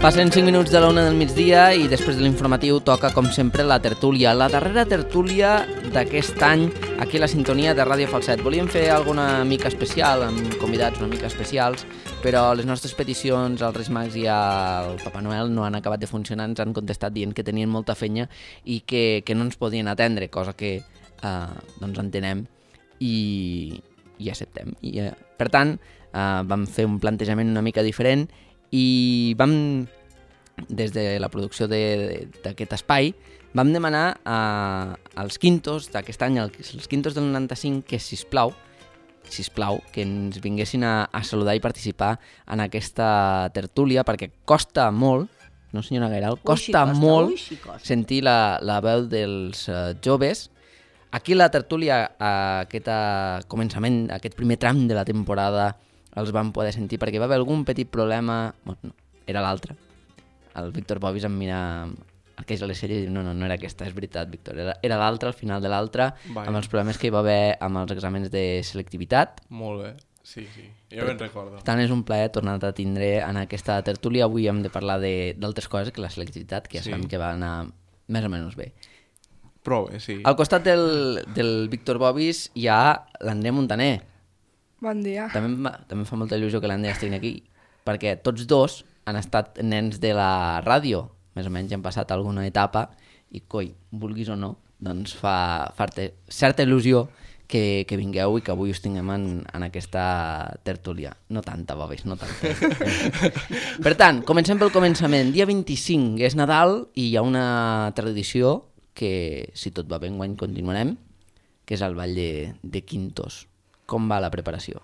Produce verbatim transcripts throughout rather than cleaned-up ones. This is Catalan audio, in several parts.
Passen cinc minuts de la una del migdia i després de l'informatiu toca, com sempre, la tertúlia. La darrera tertúlia d'aquest any aquí a la sintonia de Ràdio Falset. Volíem fer alguna mica especial, amb convidats una mica especials, però les nostres peticions als Reis Mags i al Papa Noel no han acabat de funcionar. Ens han contestat dient que tenien molta feina i que, que no ens podien atendre, cosa que eh, doncs entenem i, i acceptem. I, eh, per tant, eh, vam fer un plantejament una mica diferent i vam, des de la producció d'aquest espai, vam demanar a, als quintos d'aquest any, als quintos del noranta-cinc, que sisplau, sisplau, que ens vinguessin a, a saludar i participar en aquesta tertúlia, perquè costa molt, no senyora Gairal, costa, costa molt ui, costa. sentir la, la veu dels uh, joves. Aquí la tertúlia, a aquest uh, començament, aquest primer tram de la temporada, els vam poder sentir perquè va haver algun petit problema. Bueno, no, era l'altre. El Víctor Bobis em mira el que és a les sèries i diu no, no, no era aquesta, és veritat, Víctor. Era, era l'altre, al final de l'altre, amb els problemes que hi va haver amb els exàmens de selectivitat. Molt bé, sí, sí, jo ben recordo. Per tant, és un plaer tornar a tindre en aquesta tertúlia. Avui hem de parlar d'altres coses que la selectivitat, que ja sí. sabem que va anar més o menys bé. Prou bé, sí. Al costat del, del Víctor Bobis hi ha l'Andrea Montaner. Bon dia. També, també fa molta il·lusió que l'Andrea estigui aquí, perquè tots dos han estat nens de la ràdio, més o menys han passat alguna etapa, i coi, vulguis o no, doncs fa, fa certa il·lusió que, que vingueu i que avui us tinguem en, en aquesta tertúlia. No tanta, Bobis, no tanta. Per tant, comencem pel començament. Dia vint-i-cinc és Nadal i hi ha una tradició que, si tot va bé, enguany continuarem, que és el ball de, de Quintos. Com va la preparació?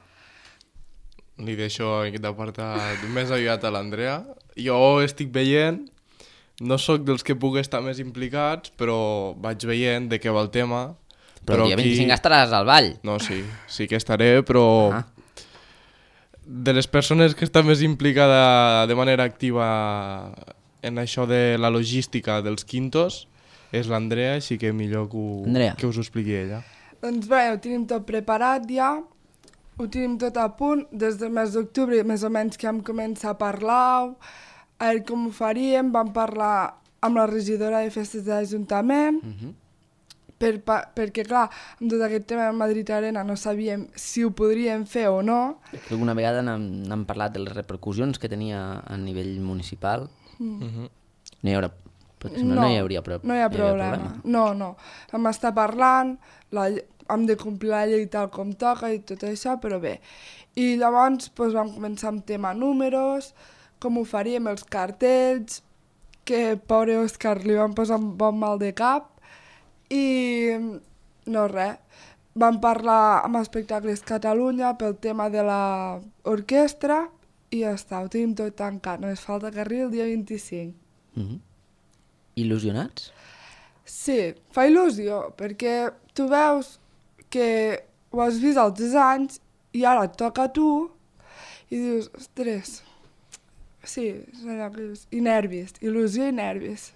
Li deixo aquest apartat més aviat a l'Andrea. Jo estic veient, no sóc dels que pugui estar més implicats, però vaig veient de què va el tema. Però, però el dia vint-i-cinc aquí... estaràs al ball. No, sí, sí que estaré, però ah. de les persones que estan més implicada de manera activa en això de la logística dels quintos és l'Andrea, així que millor que, ho, que us ho expliqui ella. Doncs bé, ho tenim tot preparat ja, ho tenim tot a punt, des del mes d'octubre més o menys que vam començar a parlar, a veure com ho faríem, vam parlar amb la regidora de festes de l'Ajuntament, uh-huh. per, pa, perquè clar, amb tot aquest tema de Madrid Arena no sabíem si ho podríem fer o no. Alguna vegada n'hem parlat de les repercussions que tenia a nivell municipal, mm. uh-huh. no hi haurà... Potser no, no hi hauria, pro... no hi ha problema. Hi problema. No, no. Vam estar parlant, la... hem de complir la llei tal com toca i tot això, però bé. I llavors doncs, vam començar amb tema números, com ho faríem, els cartells, que pobre Òscar li van posar un bon mal de cap, i no res. Vam parlar amb Espectacles Catalunya pel tema de l'orquestra i ja està, ho tenim tot tancat, només falta que arribi el dia vint-i-cinc. Mm-hmm. Il·lusionats? Sí, fa il·lusió, perquè tu veus que ho has vist altres anys i ara et toca a tu i dius, ostres, sí, i nervis, il·lusió i nervis.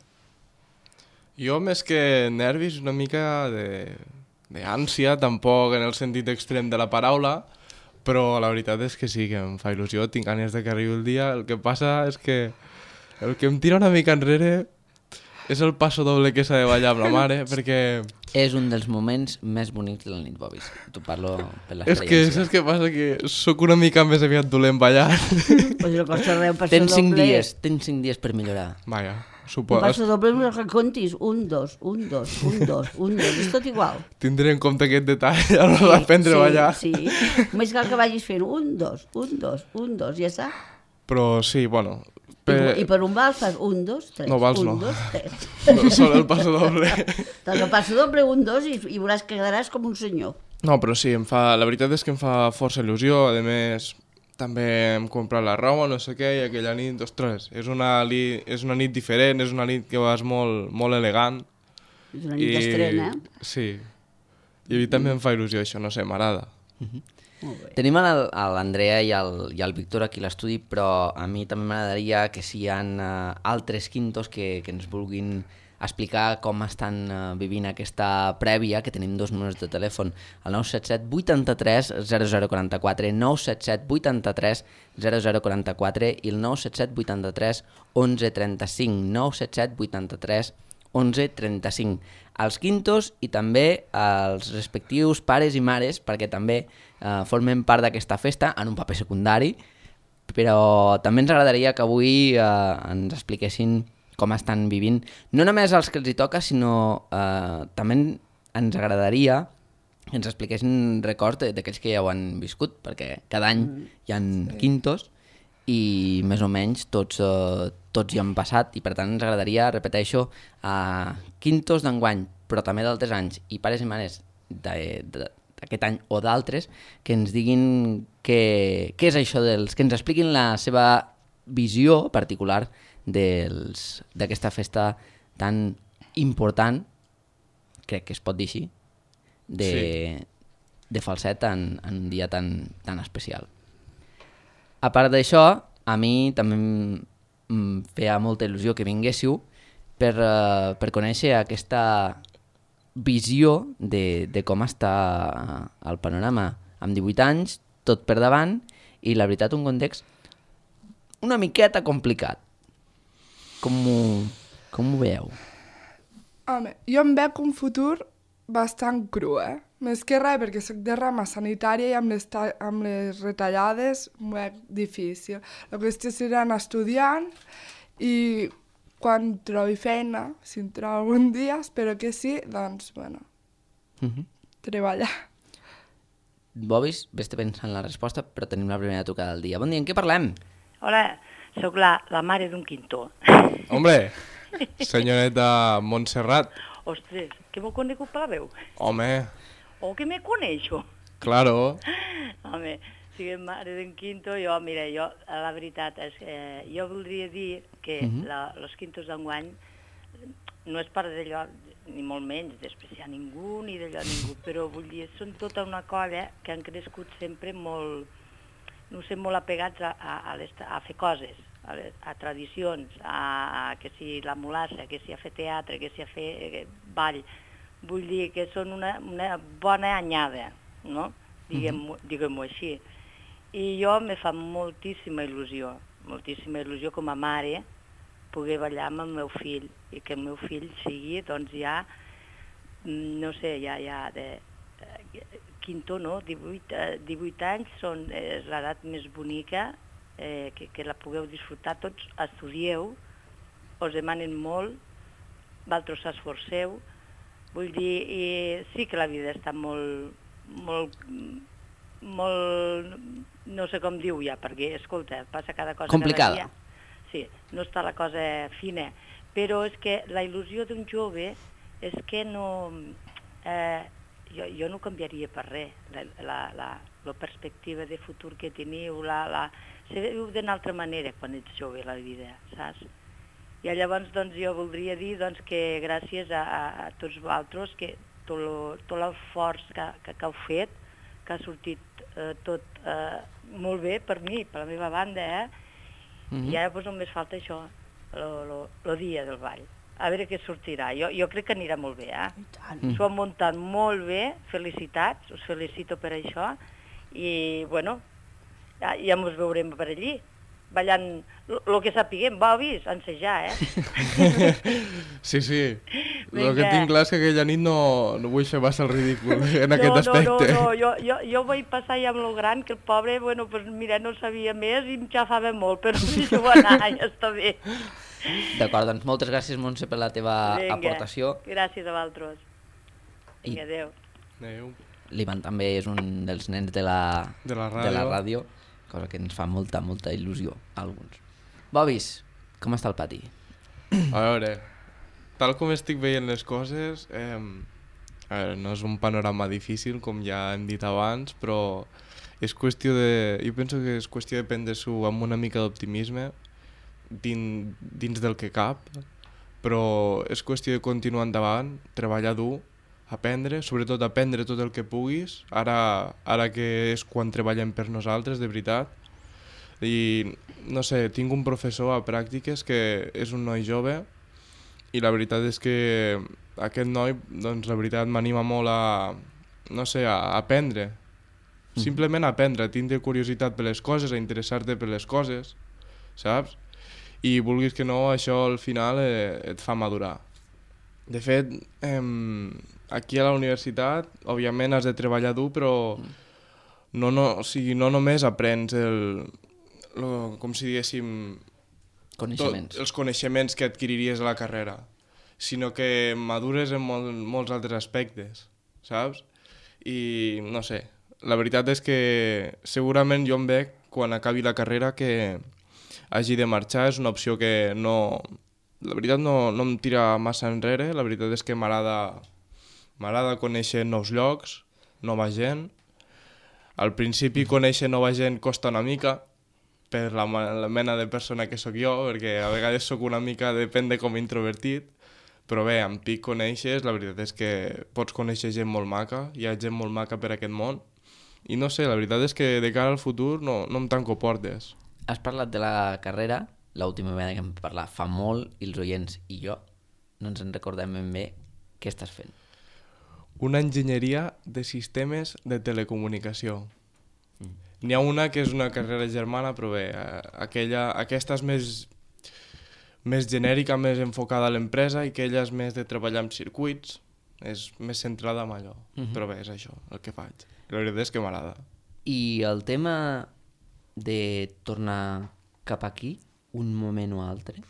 Jo més que nervis una mica d'ànsia, tampoc en el sentit extrem de la paraula, però la veritat és que sí, que em fa il·lusió, tinc ganes de que arribi el dia. El que passa és que el que em tira una mica enrere és el passo doble que s'ha de ballar amb la mare, perquè... És un dels moments més bonics de la nit, Bobis. T'ho parlo per l'experiència. És que saps què passa? Que sóc una mica més aviat dolent ballant. Pues no costa res, un passo tens cinc doble... Dies, tens cinc dies per millorar. Vaja, suposo. Un passo doble no recontis. Un, dos, un, dos, un, dos, un, dos. És tot igual. Tindré en compte aquest detall a l'hora sí, d'aprendre sí, a ballar. Sí, només cal que vagis fent un, dos, un, dos, un, dos, ja està. Però sí, bueno... Per... I per un vals fas un, dos, tres. No, vals un, no. dos, tres. No, solo el passo doble. Doncs el passo doble, un, dos, i, i veuràs que quedaràs com un senyor. No, però sí, em fa, la veritat és que em fa força il·lusió. A més, també hem comprat la roba, no sé què, i aquella nit, ostres, és una, li, és una nit diferent, és una nit que vas molt, molt elegant. És una nit I... d'estrena. Sí. I a mi també em fa il·lusió això, no sé, m'agrada. Mm-hmm. Tenim a l'Andrea i el, i el Víctor aquí a l'estudi, però a mi també m'agradaria que si hi ha uh, altres quintos que, que ens vulguin explicar com estan uh, vivint aquesta prèvia, que tenim dos números de telèfon, el nou set set vuitanta-tres zero zero quaranta-quatre, nou set set vuitanta-tres zero zero quaranta-quatre i el nou set set vuitanta-tres onze trenta-cinc, nou set set vuitanta-tres onze trenta-cinc. Els quintos i també els respectius pares i mares, perquè també eh, formen part d'aquesta festa en un paper secundari, però també ens agradaria que avui eh, ens expliquessin com estan vivint, no només els que els hi toca, sinó eh, també ens agradaria que ens expliquessin records d'aquells que ja ho han viscut, perquè cada any mm. hi ha quintos i més o menys tots, eh, tots hi han passat, i per tant ens agradaria, repeteixo, a quintos d'enguany, però també d'altres anys, i pares i mares d'aquest any o d'altres, que ens diguin què, què és això dels... que ens expliquin la seva visió particular d'aquesta festa tan important, crec que es pot dir així, de, sí. de Falset en, en un dia tan, tan especial. A part d'això, a mi també em feia molta il·lusió que vinguéssiu per, uh, per conèixer aquesta visió de, de com està el panorama amb divuit anys, tot per davant, i la veritat un context una miqueta complicat. Com ho, com ho veieu? Home, jo em veig un futur bastant cru, eh? Més que res, perquè soc de rama sanitària i amb les, amb les retallades m'ho veig difícil. La qüestió serà anar estudiant i quan trobi feina, si en trobo algun dia, espero que sí, doncs, bueno, uh-huh. treballar. Bobis, vés-te pensant la resposta, però tenim la primera trucada del dia. Bon dia, en què parlem? Hola, sóc la, la mare d'un quintó. Hombre, senyoreta Montserrat. Ostres, que m'ho conegut per la veu? Home. O que me coneixo. Claro. Home, si que mare d'un quinto, jo, mira, jo, la veritat és que eh, jo voldria dir que uh-huh. la, los quintos d'enguany no és part d'allò, ni molt menys, despreciar ningú, ni d'allò ningú, però vull dir, són tota una colla que han crescut sempre molt, no sé, molt apegats a, a, a, les, a fer coses, a, les, a tradicions, a, a que si la mulassa, que si a fer teatre, que si a fer eh, ball. Vull dir que són una, una bona anyada, no? Diguem-ho uh-huh. diguem així. I jo me fa moltíssima il·lusió, moltíssima il·lusió com a mare, poder ballar amb el meu fill, i que el meu fill sigui, doncs ja, no sé, ja, ja de eh, quinto, no? divuit, eh, divuit anys són, és l'edat més bonica, eh, que, que la pugueu disfrutar tots, estudieu, us demanen molt, vosaltres s'esforceu. Vull dir, i sí que la vida està molt, molt, molt, no sé com diu ja, perquè, escolta, passa cada cosa complicada. Cada dia. Sí, no està la cosa fina, però és que la il·lusió d'un jove és que no, eh, jo, jo no canviaria per res, la, la, la, la perspectiva de futur que teniu, la, la, se viu d'una altra manera quan ets jove la vida, saps? I llavors doncs, jo voldria dir doncs, que gràcies a, a, a tots vosaltres, que tot, tot l'esforç que, que, que heu fet, que ha sortit eh, tot eh, molt bé per mi, per la meva banda, eh? Mm-hmm. I ara doncs, només falta això, el dia del ball. A veure què sortirà. Jo, jo crec que anirà molt bé, eh? Mm. S'ho han muntat molt bé, felicitats, us felicito per això, i bueno, ja, ja ens veurem per allí, ballant el que sapiguem, Bobis, ensejar, eh? Sí, sí. El que tinc clar és que aquella nit no, no vull fer massa el ridícul en aquest aspecte. No, no, no, jo, jo, jo vull passar ja amb el gran, que el pobre, bueno, pues mira, no sabia més i em xafava molt, però deixo anar, ja està bé. D'acord, doncs moltes gràcies, Montse, per la teva Vinga, aportació. Gràcies a vosaltres. Vinga, adéu. Adéu. L'Ivan també és un dels nens de la, de la ràdio. De la ràdio, cosa que ens fa molta, molta il·lusió a alguns. Bobis, com està el pati? A veure, tal com estic veient les coses, eh, a veure, no és un panorama difícil, com ja hem dit abans, però és qüestió de... Jo penso que és qüestió de prendre-s'ho amb una mica d'optimisme, dins, dins del que cap, però és qüestió de continuar endavant, treballar dur, aprendre, sobretot aprendre tot el que puguis, ara, ara que és quan treballem per nosaltres, de veritat. I, no sé, tinc un professor a pràctiques que és un noi jove i la veritat és que aquest noi, doncs la veritat m'anima molt a, no sé, a aprendre. Simplement a aprendre, a tindre curiositat per les coses, a interessar-te per les coses, saps? I vulguis que no, això al final eh, et fa madurar. De fet, eh, aquí a la universitat, òbviament has de treballar dur, però no, no, o sigui, no només aprens el, lo, com si diguéssim, Coneixements. Tot, els coneixements que adquiriries a la carrera, sinó que madures en mol, molts altres aspectes, saps? I no sé, la veritat és que segurament jo em veig, quan acabi la carrera, que hagi de marxar. És una opció que no... La veritat no, no em tira massa enrere, la veritat és que m'agrada m'agrada conèixer nous llocs, nova gent. Al principi conèixer nova gent costa una mica, per la, la mena de persona que sóc jo, perquè a vegades sóc una mica, depèn de com introvertit, però bé, amb Pic coneixes, la veritat és que pots conèixer gent molt maca, hi ha gent molt maca per aquest món, i no sé, la veritat és que de cara al futur no, no em tanco portes. Has parlat de la carrera, l'última vegada que vam parlar fa molt, i els oients i jo no ens en recordem ben bé què estàs fent. Una enginyeria de sistemes de telecomunicació. Mm. N'hi ha una que és una carrera germana, però bé, aquella, aquesta és més, més genèrica, més enfocada a l'empresa, i aquella és més de treballar amb circuits, és més centrada en allò. Uh-huh. Però bé, és això el que faig. La veritat és que m'agrada. I el tema de tornar cap aquí, un moment o altre?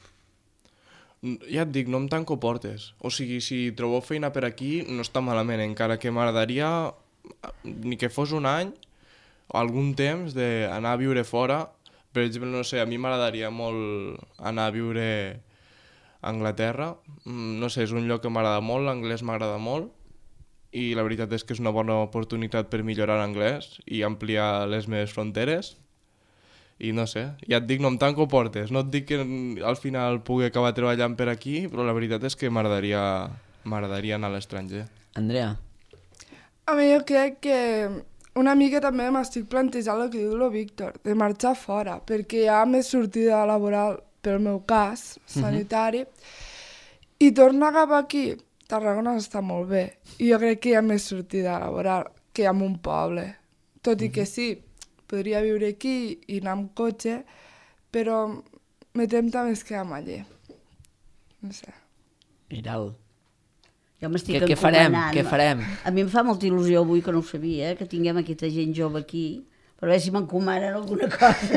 Ja et dic, no em tanco portes. O sigui, si trobo feina per aquí, no està malament, encara que m'agradaria, ni que fos un any, o algun temps, d'anar a viure fora. Per exemple, no sé, a mi m'agradaria molt anar a viure a Anglaterra. No sé, és un lloc que m'agrada molt, l'anglès m'agrada molt, i la veritat és que és una bona oportunitat per millorar l'anglès i ampliar les meves fronteres. I no sé, ja et dic, no em tanco portes. No et dic que al final pugui acabar treballant per aquí, però la veritat és que m'agradaria m'agradaria anar a l'estranger. Andrea? A mi jo crec que una mica també m'estic plantejant el que diu el Víctor, de marxar fora, perquè hi ha més sortida laboral, pel meu cas, sanitari, uh-huh. i tornar cap aquí, Tarragona està molt bé, i jo crec que hi ha més sortida laboral que en un poble. Tot uh-huh. i que sí, podria viure aquí i anar amb cotxe, però me tempta més que amb allí. No sé. Iral. Jo m'estic Què, què farem? Què farem? A mi em fa molta il·lusió avui, que no ho sabia, que tinguem aquesta gent jove aquí, per veure si m'encomanen alguna cosa.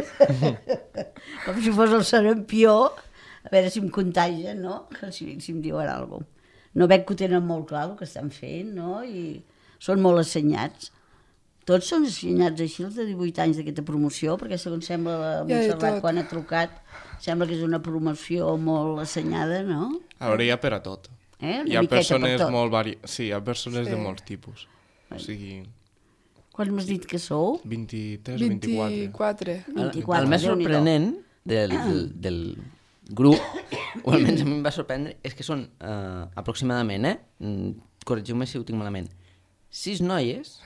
Com si fos el sarampió, a veure si em contagien, no? Si, si em diuen alguna cosa. No veig que ho tenen molt clar el que estan fent, no? I són molt assenyats. Tots són assenyats així, els de divuit anys d'aquesta promoció, perquè segons sembla la Montserrat quan ha trucat, sembla que és una promoció molt assenyada, no? A veure, hi ha per a tot. Eh? Hi ha persones molt vari... Sí, hi ha persones sí. de molts tipus. O sigui... Quants m'has dit que sou? vint-i-tres o vint-i-quatre. vint-i-quatre. El, el més sorprenent del, del, del grup, o almenys a mi em va sorprendre, és que són uh, aproximadament, eh? Corregiu-me si ho tinc malament, sis noies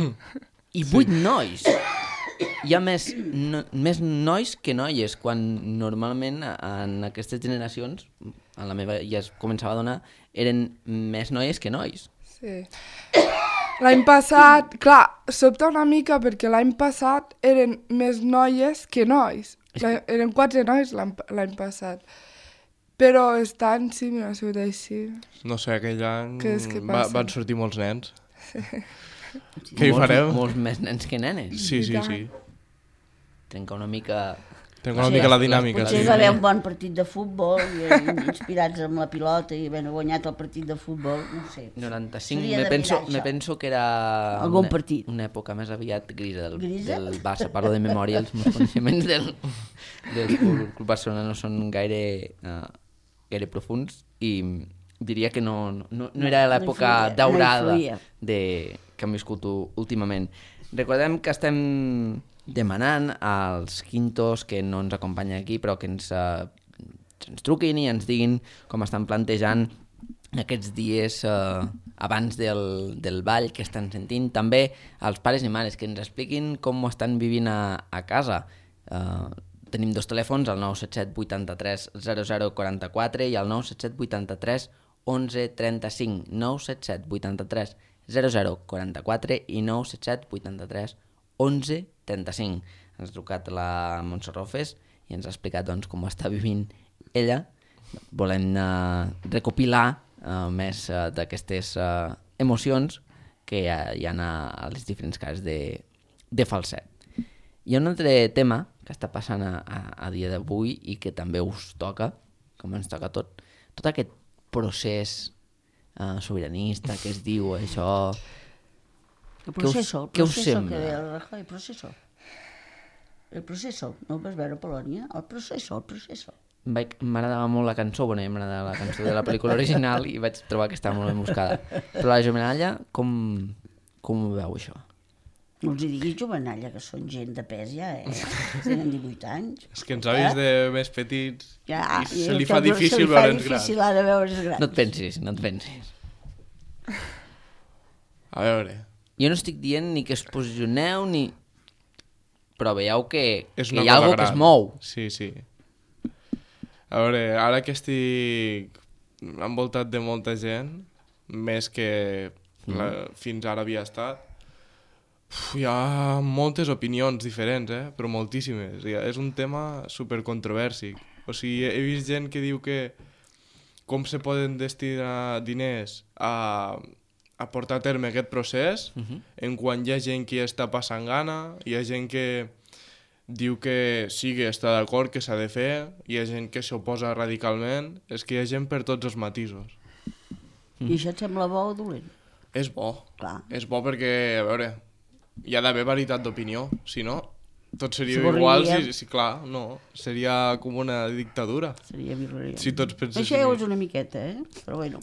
i vuit sí. nois. Hi ha més, no, més nois que noies, quan normalment en aquestes generacions, en la meva ja es començava a donar, eren més noies que nois. Sí. L'any passat, clar, sobta una mica perquè l'any passat eren més noies que nois. Eren quatre nois l'any passat. Però aquest any sí, no ha sigut així. No sé, aquell any que va, van sortir molts nens. Sí. Què hi farem? Molts, molts més nens que nenes. Sí, sí, sí. Trenca una mica... Trenca una sí, mica la dinàmica. Potser sí. Va haver un bon partit de futbol, i, inspirats amb la pilota, i ben guanyat el partit de futbol, no sé. noranta-cinc, me penso, me penso que era algun una, partit. Una època més aviat grisa del, grisa? del Barça. Parlo de memòria, els meus coneixements del, del Club Barcelona no són gaire, uh, gaire profuns, i diria que no, no, no era l'època no daurada no de, que hem viscut últimament. Recordem que estem demanant als quintos que no ens acompanyen aquí, però que ens, uh, ens truquin i ens diguin com estan plantejant aquests dies uh, abans del, del ball que estan sentint. També als pares i mares que ens expliquin com ho estan vivint a, a casa. Uh, tenim dos telèfons, el nou set set vuitanta-tres zero zero quaranta-quatre i el nou set set vuitanta-tres onze trenta-cinc, nou set set vuitanta-tres zero zero quaranta-quatre i nou set set vuitanta-tres onze trenta-cinc. Ens ha trucat la Montse Rofes i ens ha explicat doncs, com ho està vivint ella. Volem uh, recopilar uh, més uh, d'aquestes uh, emocions que hi ha, hi ha a les diferents cases de, de falset. Hi ha un altre tema que està passant a, a, a dia d'avui i que també us toca, com ens toca tot, tot aquest procés uh, sobiranista que es diu això... El proceso, què us, el proceso sembla? que deia el Rajoy, el proceso. El proceso, no ho vas veure a Polònia? El proceso, el proceso. M'agradava molt la cançó, bueno, m'agradava la cançó de la pel·lícula original i vaig trobar que estava molt ben buscada. Però la Jovenalla, com, com ho veu això? No els hi diguis Jovenalla, que són gent de pes ja, eh? Tenen divuit anys. És que ens ha vist de més petits Ja, i se i li el fa que difícil se li fa veure'ns grans. difícil ara veure's grans. No et pensis, no et pensis. A veure, Jo no estic dient ni que es posicioneu ni... Però veieu que, és que una hi ha cosa algú gran. que es mou. Sí, sí. A veure, ara que estic envoltat de molta gent, més que la, fins ara havia estat, uf, hi ha moltes opinions diferents, eh? Però moltíssimes. Ja, és un tema supercontrovèrsic. O sigui, he vist gent que diu que com se poden destinar diners a, a portar a terme aquest procés, uh -huh. en quan hi ha gent que està passant gana, hi ha gent que diu que sí que està d'acord, que s'ha de fer, hi ha gent que s'oposa radicalment, és que hi ha gent per tots els matisos. I això et sembla bo o dolent? És bo, Clar. és bo perquè, a veure, hi ha d'haver varietat d'opinió, si no, tots seríem S'avorriria. iguals i, si, clar, no, seria com una dictadura. Seria birreria. Si tots pensessin... Això ja ho és una miqueta, eh? Però bueno.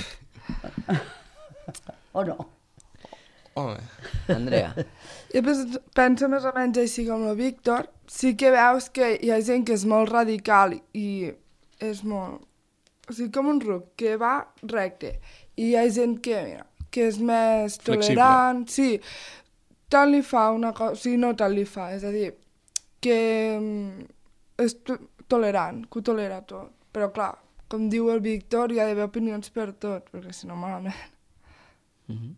O no? Home, Andrea. Jo penso, penso més o menys així com el Víctor. Sí que veus que hi ha gent que és molt radical i és molt... O sigui, com un ruc, que va recte. I hi ha gent que, mira, que és més tolerant. Sí, tant li fa una cosa... O sigui, no tant li fa, és a dir, que mm, és to tolerant, que ho tolera tot. Però clar, com diu el Víctor, hi ha d'haver opinions per tot, perquè si no malament. Uh-huh.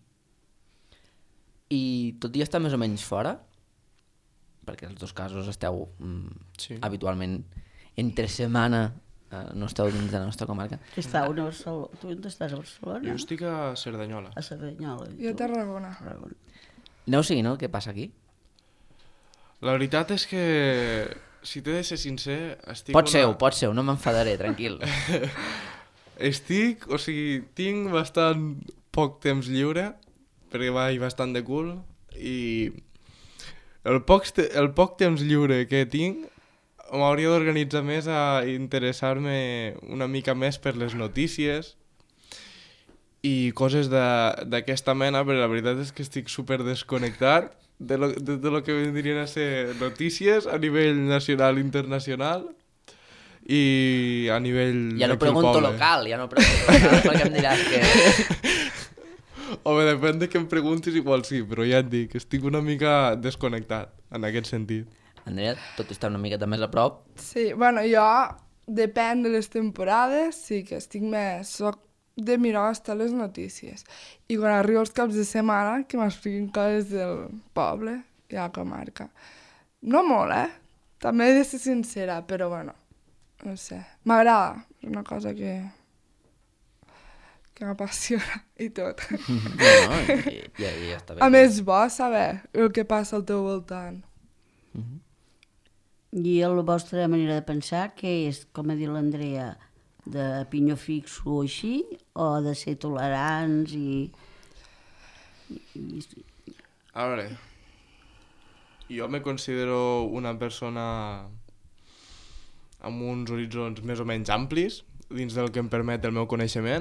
I tot i estar més o menys fora, perquè els dos casos esteu mm, sí. habitualment entre setmana, eh, no esteu dins de la nostra comarca. Que està a Barcelona. Tu on estàs, a Barcelona? Jo estic a Cerdanyola. A Cerdanyola. I a Tarragona. Tarragona. Aneu seguint el que passa aquí? La veritat és que, si t'he de ser sincer, estic... Pot una... ser, pot ser, no m'enfadaré, tranquil. Estic, o sigui, tinc bastant poc temps lliure, perquè vaig bastant de cul, i el poc, el poc temps lliure que tinc m'hauria d'organitzar més a interessar-me una mica més per les notícies i coses d'aquesta mena, però la veritat és que estic super desconnectat de lo, de, de lo que vendrien a ser notícies a nivell nacional i internacional i a nivell Ja no d'aquí al pregunto poble. local, ja no pregunto local, perquè em diràs que... Home, depèn de què em preguntis, igual sí, però ja et dic, estic una mica desconnectat en aquest sentit. Andrea, tot està una miqueta més a prop. Sí, bueno, jo, depèn de les temporades, sí que estic més... Soc de mirar hasta les notícies. I quan arribo els caps de setmana, que m'expliquin coses del poble i a la comarca. No molt, eh? També he de ser sincera, però bueno, no sé. M'agrada, és una cosa que... que m'apassiona i tot. No, no, i, i, i ja està bé. A més, bo saber el que passa al teu voltant. I la vostra manera de pensar, què és, com ha dit l'Andrea, de pinyó fix o així, o de ser tolerants i... i... A veure, jo me considero una persona amb uns horitzons més o menys amplis, dins del que em permet el meu coneixement,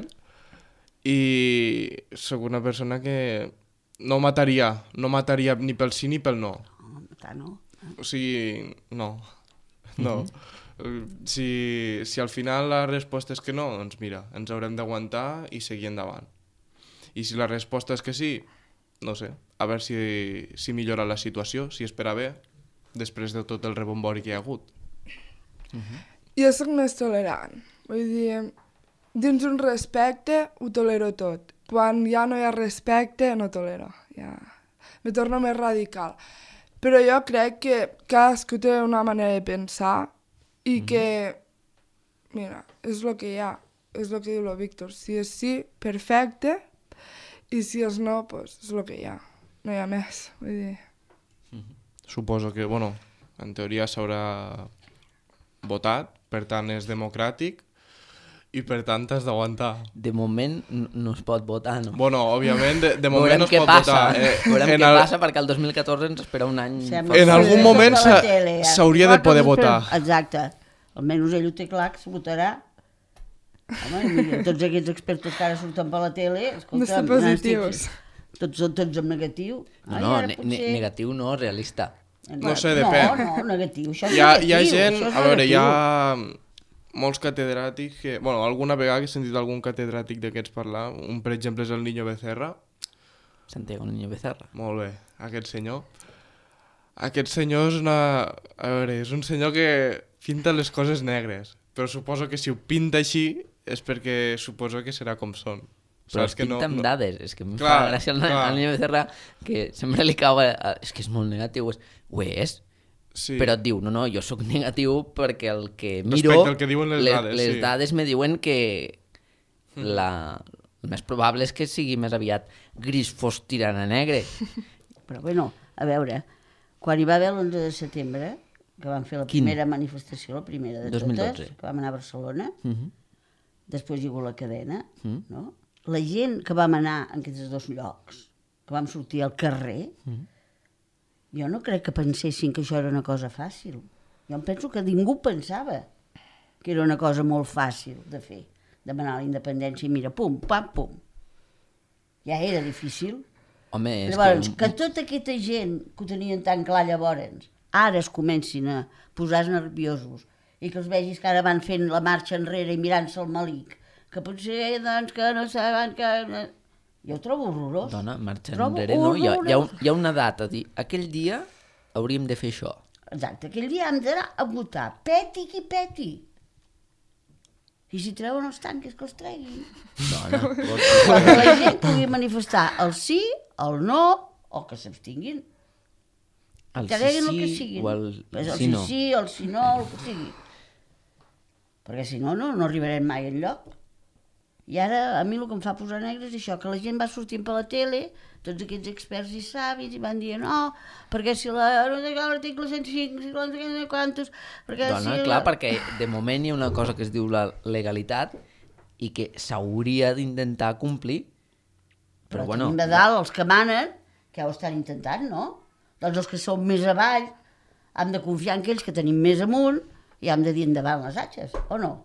i sóc una persona que no mataria, no mataria ni pel sí ni pel no. Oh, matar no. O sigui, no, no. Si, si al final la resposta és que no, doncs mira, ens haurem d'aguantar i seguir endavant. I si la resposta és que sí, no sé, a veure si, si millora la situació, si es per a bé, després de tot el rebombori que hi ha hagut. Uh-huh. Jo sóc més tolerant. Vull dir, dins un respecte ho tolero tot. Quan ja no hi ha respecte, no tolero. Ja me torno més radical. Però jo crec que cadascú té una manera de pensar i uh-huh. que, mira, és el que hi ha. És el que diu el Víctor. Si és sí, perfecte, i si és no, pues, és el que hi ha. No hi ha més, vull dir... Suposo que, bueno, en teoria s'haurà votat, per tant és democràtic, i per tant t'has d'aguantar. De moment no es pot votar, no? Bueno, òbviament, de, de moment no es pot passa. votar. Eh, Veurem què el... passa, perquè el dos mil catorze ens espera un any... Sembla en algun moment s'hauria de poder votar. Exacte. Almenys ell ho té clar que es votarà. Home, tots aquests expertos que ara surten per la tele, escolta... No estan positius. Tots són tots en negatiu. No, no, ne potser... negatiu no, realista. No sé, depèn. No, no, negatiu, això és hi ha, negatiu. Hi ha gent, a veure, negatiu. hi ha molts catedràtics que... Bueno, alguna vegada que he sentit algun catedràtic d'aquests parlar, un per exemple és el Niño Becerra. Santiago Niño Becerra. Molt bé, aquest senyor. Aquest senyor és una... A veure, és un senyor que pinta les coses negres, però suposo que si ho pinta així és perquè suposo que serà com són. Però es pinta amb dades, és que em fa gràcia al Niño Becerra que sempre li cau... A... És que és molt negatiu, és... ho és, sí. Però et diu, no, no, jo sóc negatiu perquè el que miro... Respecte al que diuen les, les dades, les sí. dades me diuen que la... el més probable és que sigui més aviat gris fos tirant a negre. Però bueno, a veure, quan hi va haver l'onze de setembre, que vam fer la Quin? primera manifestació, la primera de dos mil dotze. totes, que vam anar a Barcelona, Uh -huh. després hi ha hagut la cadena, Uh -huh. no? La gent que vam anar en aquests dos llocs, que vam sortir al carrer, uh -huh. jo no crec que pensessin que això era una cosa fàcil. Jo em penso que ningú pensava que era una cosa molt fàcil de fer, demanar la independència i mira, pum, pam, pum. Ja era difícil. Home, és llavors, que... que tota aquesta gent que ho tenien tan clar llavors, ara es comencin a posar nerviosos i que els vegis que ara van fent la marxa enrere i mirant-se el malic, que potser, doncs, que no saben que... Jo ho trobo horrorós. Dona, marxa enrere, no? Hi ha, hi, ha un, hi ha una data, dir, aquell dia hauríem de fer això. Exacte, aquell dia hem d'anar a votar, peti qui peti. I si treuen els tanques, que els treguin. Dona, que la gent pugui manifestar el sí, el no, o que s'abstinguin. el Que sí, deguin el que sí siguin. o el Pues el sí, sí, no. sí, el sí, no, el que sigui. Perquè si no, no, no arribarem mai enlloc. I ara, a mi el que em fa posar negre és això, que la gent va sortint per la tele, tots aquests experts i savis, i van dir, no, perquè si la, l'article cent i cinc, si no sé quantos... Perquè Dona, si clar, la... perquè de moment hi ha una cosa que es diu la legalitat i que s'hauria d'intentar complir. Però, Però bueno... tenim de dalt els que manen, que ja ho estan intentant, no? Doncs els que som més avall, hem de confiar en aquells que tenim més amunt i hem de dir endavant les atxes, o no?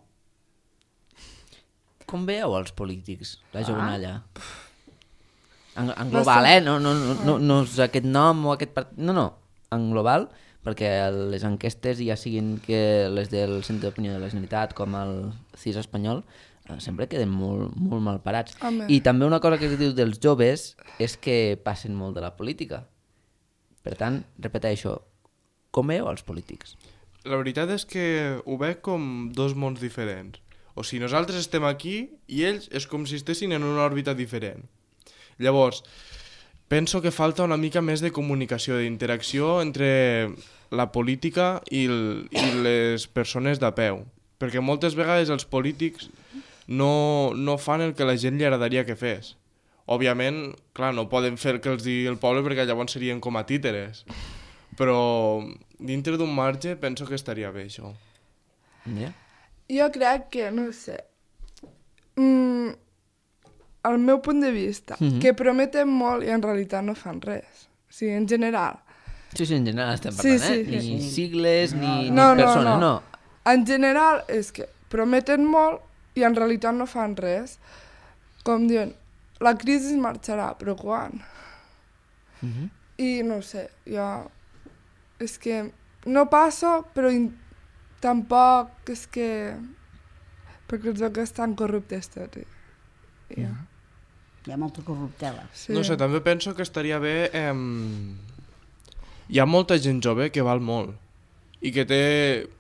Com veieu els polítics, la Ah. jovenalla? En, en global, eh? No, no, no, no, no és aquest nom o aquest partit... No, no, en global, perquè les enquestes, ja siguin que les del Centre d'Opinió de la Generalitat com el C I S espanyol, eh, sempre queden molt, molt mal parats. Home. I també una cosa que es diu dels joves és que passen molt de la política. Per tant, repeteixo, com veieu els polítics? La veritat és que ho veig com dos mons diferents. O sigui, nosaltres estem aquí i ells és com si estessin en una òrbita diferent. Llavors, penso que falta una mica més de comunicació, d'interacció entre la política i, el, i les persones de peu. Perquè moltes vegades els polítics no, no fan el que la gent li agradaria que fes. Òbviament, clar, no poden fer el que els digui el poble perquè llavors serien com a títeres. Però dintre d'un marge penso que estaria bé això. Yeah. Jo crec que, no sé, mm, al meu punt de vista, Mhm. que prometen molt i en realitat no fan res. O sigui, en general. Sí, sí, en general estem Sí, parlant, eh? sí, Ni sí. sigles, ni, No, ni no, persones, no. no. En general és que prometen molt i en realitat no fan res. Com diuen, la crisi marxarà, però quan? Mhm. I no sé, jo... És que no passo, però in... tampoc és que... Perquè els veig que estan corruptes tots. I... I ja. Hi ha molta corruptela. Sí. No sé, també penso que estaria bé... Eh, hi ha molta gent jove que val molt i que té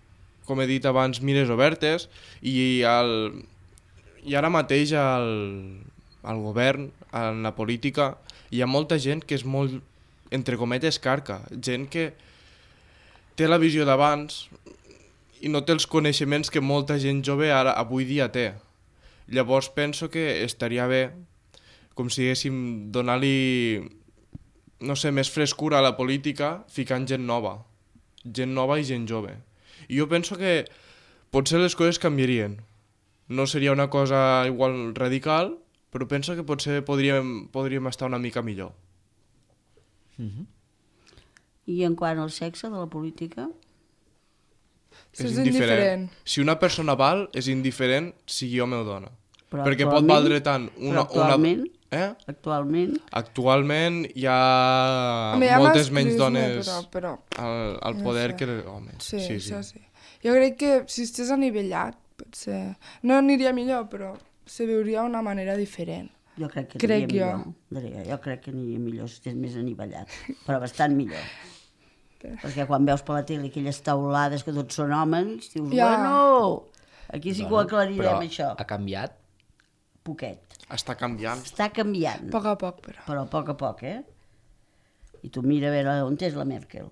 com he dit abans, mires obertes i, el, i ara mateix al, al govern, en la política, hi ha molta gent que és molt, entre cometes, carca. Gent que té la visió d'abans i no té els coneixements que molta gent jove ara, avui dia té. Llavors penso que estaria bé, com si diguéssim, donar-li, no sé, més frescura a la política ficant gent nova. Gent nova i gent jove. I jo penso que potser les coses canviarien. No seria una cosa igual radical, però penso que potser podríem, podríem estar una mica millor. Mm-hmm. I en quant al sexe de la política? Si és indiferent. Si una persona val, és indiferent sigui home o dona. Però perquè pot valdre tant una... Però actualment? Una, eh? Actualment? Actualment hi ha Home, hi ha moltes menys masclisme, dones però, però, al, al no poder sé. que homes. Sí, sí, això sí. sí. Jo crec que si estigués anivellat, potser... No aniria millor, però se veuria d'una manera diferent. Jo crec que Crec aniria jo. millor. Daria, jo crec que aniria millor si estigués més anivellat, però bastant millor. Perquè quan veus per la tele aquelles taulades que tots són homes, dius, Ja. bueno, aquí sí que ho aclarirem, però això. ha canviat? Poquet. Està canviant. Està canviant, A poc a poc, però. però a poc a poc, eh? I tu mira a veure on és la Merkel.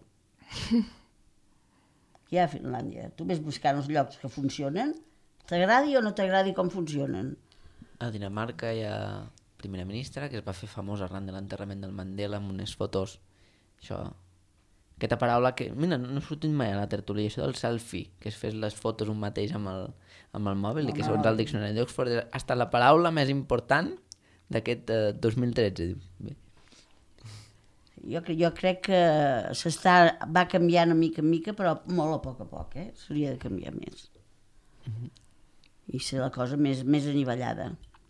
Aquí a Finlàndia. Tu ves buscant els llocs que funcionen, t'agradi o no t'agradi com funcionen. A Dinamarca hi ha primera ministra que es va fer famosa arran de l'enterrament del Mandela amb unes fotos. Això, aquesta paraula que... Mira, no he sortit mai a la tertúlia, això del selfie, que es fes les fotos un mateix amb el, amb el mòbil i que segons el diccionari d'Oxford ha estat la paraula més important d'aquest eh, dos mil tretze. Bé. Jo, cre- jo crec que s'està, va canviant a mica en mica, però molt a poc a poc, eh? S'hauria de canviar més. I ser la cosa més, més anivellada.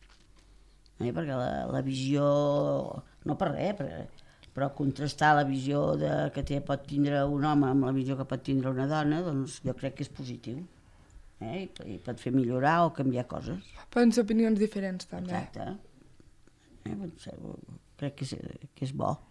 Eh? Perquè la, la visió, no per res, però, però contrastar la visió de, que té, pot tindre un home amb la visió que pot tindre una dona, doncs jo crec que és positiu. Eh? I, I pot fer millorar o canviar coses. Poden ser opinions diferents, també. Exacte. Eh? Doncs, eh, crec que és, que és bo.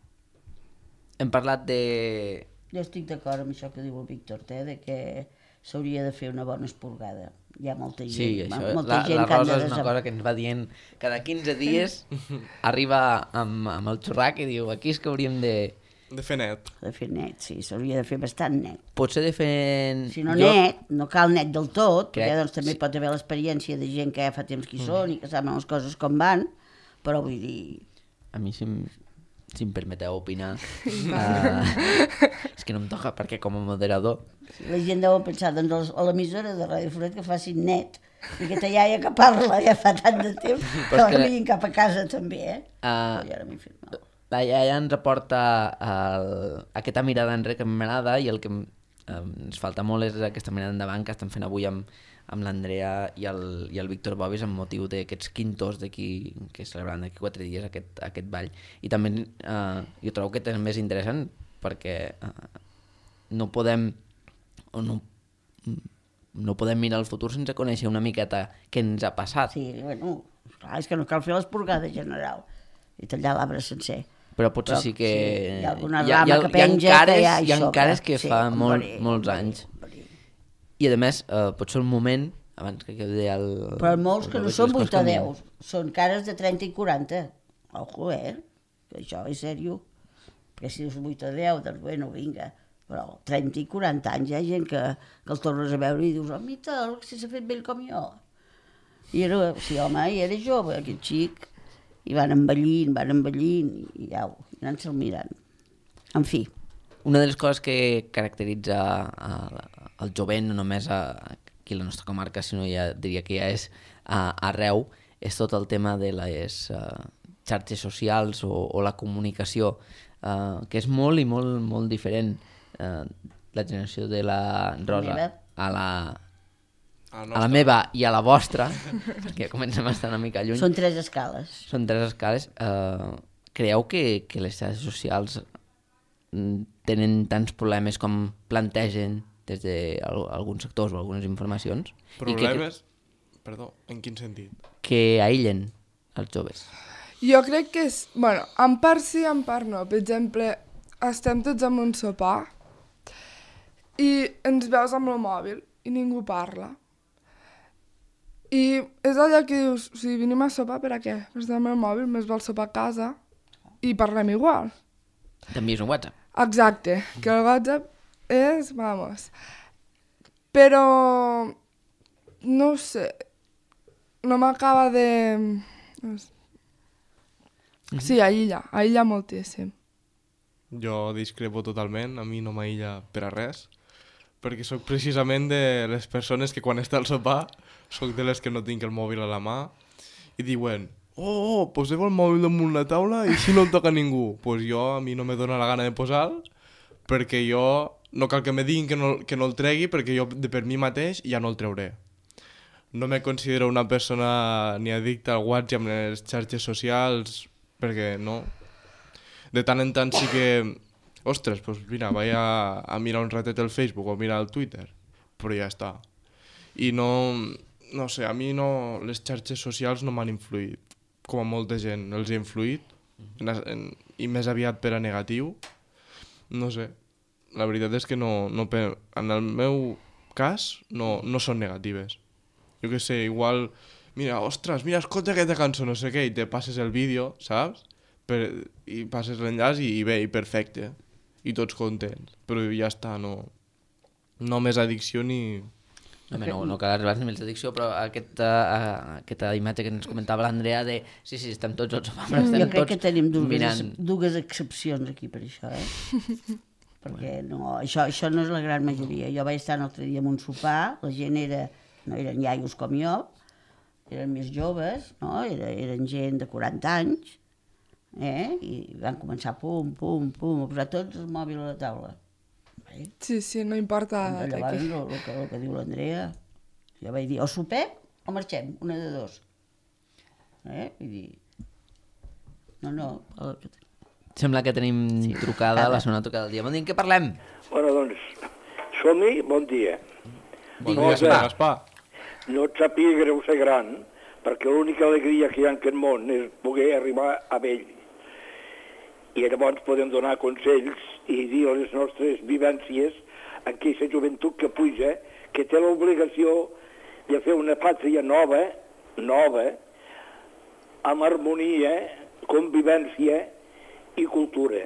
Hem parlat de... Jo estic d'acord amb això que diu el Víctor, eh, de que s'hauria de fer una bona esporgada. Hi ha molta gent, Sí, això, molta la, gent la que han Rosa de és una desab- cosa que ens va dient cada quinze dies, arriba amb, amb el xurrac i diu aquí és que hauríem de... De fer net. de fer net, sí, s'hauria de fer bastant net. Potser de fer... Si no jo- net, no cal net del tot, Crec- perquè doncs, també sí. pot haver l'experiència de gent que ja fa temps que hi són i que saben les coses com van, però vull dir... A mi, si em, si em permeteu opinar, uh, és que no em toca, perquè com a moderador... La gent deu pensar, doncs, els- a l'emissora de Ràdio Foret que facin net, i aquesta iaia que parla ja fa tant de temps, que Però és la que- vinguin cap a casa també, eh? Uh, Però ja ara m'he fet mal. la iaia ens aporta el, aquesta mirada enrere que m'agrada i el que em- eh, ens falta molt és aquesta mirada endavant que estan fent avui amb, amb l'Andrea i, el, i el Víctor Bobis amb motiu d'aquests quintos d'aquí que celebran d'aquí quatre dies aquest, aquest ball. I també eh, jo trobo que també és interessant perquè eh, no podem o no, no podem mirar el futur sense conèixer una miqueta què ens ha passat. Sí, bueno, clar, és que no cal fer l'esporgada general i tallar l'arbre sencer. Però potser Però sí que... sí, hi ha alguna hi ha, rama hi ha, que penja hi ha encares, que ja hi hi ha sobra. encares que Sí, fa un molt, verí, molts un verí, anys. un verí. I a més, eh, pot ser un moment, abans que deia el... Però molts que el no Bobis, són les vuit coses o canvien. deu, són cares de trenta i quaranta. Ojo, eh? Que això és sèrio. Perquè si dius vuit o deu, doncs bueno, vinga. Però trenta i quaranta anys hi ha gent que, que el tornes a veure i dius, oh, mita, si s'ha fet vell com jo. I era, sí, home, i era jove, aquest xic. I van envellint, van envellint, i ja, i anant-se'l mirant. En fi, Una de les coses que caracteritza a- el jovent, no només a, aquí a la nostra comarca, sinó ja diria que ja és a, arreu, és tot el tema de les uh, xarxes socials o, o la comunicació, uh, que és molt i molt, molt diferent. Uh, la generació de la Rosa meva. a la, A a la meva i a la vostra, perquè comencem a estar una mica lluny. són tres escales. Són tres escales. Uh, creieu que, que les xarxes socials mm, tenen tants problemes com plantegen des d'alguns sectors o algunes informacions? Problemes? Perdó, en quin sentit? I que, que aïllen els joves. Jo crec que és... Bueno, en part sí, en part no. Per exemple, estem tots en un sopar i ens veus amb el mòbil i ningú parla. I és allò que dius, si venim a sopar, per a què? Per estar amb el mòbil, més val sopar a casa i parlem igual. T'envies un WhatsApp. Exacte, que el WhatsApp és, vamos. Però, no ho sé, no m'acaba de... Sí, aïlla, aïlla moltíssim. Jo discrepo totalment, a mi no m'aïlla per a res, perquè sóc precisament de les persones que quan està al sopar sóc de les que no tinc el mòbil a la mà i diuen, oh, oh, poseu el mòbil damunt la taula i així no el toca ningú. Doncs pues jo, a mi no me dóna la gana de posar-lo, perquè jo no cal que me diguin que no, que no el tregui, perquè jo de per mi mateix ja no el trauré. No me considero una persona ni addicta al WhatsApp ni a les xarxes socials, perquè no. De tant en tant sí que... Ostres, doncs mira, vaig a, a mirar un ratet el Facebook o mirar el Twitter, però ja està. I no, no sé, a mi no, les xarxes socials no m'han influït, com a molta gent els he influït, en, en, i més aviat per a negatiu. No sé, la veritat és que no, no per, en el meu cas no, no són negatives. Jo què sé, igual, mira, ostres, mira, escolta aquesta cançó, no sé què, i te passes el vídeo, saps? Per, i passes l'enllaç i, i bé, i perfecte. I tots contents, però ja està, no, no més addicció ni... No, no, no cal arribar a nivells d'addicció, però aquesta, aquesta imatge que ens comentava l'Andrea de sí, sí, estem tots al sofà, però estem jo crec tots que tenim dues, mirant. dues excepcions aquí per això, eh? Perquè no, això, això no és la gran majoria. Jo vaig estar l'altre dia en un sopar, la gent era, no eren iaios com jo, eren més joves, no? Era, eren gent de quaranta anys, eh? I van començar pum, pum, pum, a posar tots el mòbil a la taula. Eh? Sí, sí, no importa. Llavors, el, el, que, el que diu l'Andrea, jo vaig dir, o sopem o marxem, una de dos. Eh? Vull dir, no, no. El... Sembla que tenim sí, trucada, la segona trucada del dia. Bon dia, en què parlem? Bueno, doncs, som-hi, bon dia. Bon dia, senyor Gaspar. No et sàpiga greu ser gran, perquè l'única alegria que hi ha en aquest món és poder arribar a vell. I llavors podem donar consells i dir les nostres vivències en aquesta joventut que puja, que té l'obligació de fer una pàtria nova, nova, amb harmonia, convivència i cultura.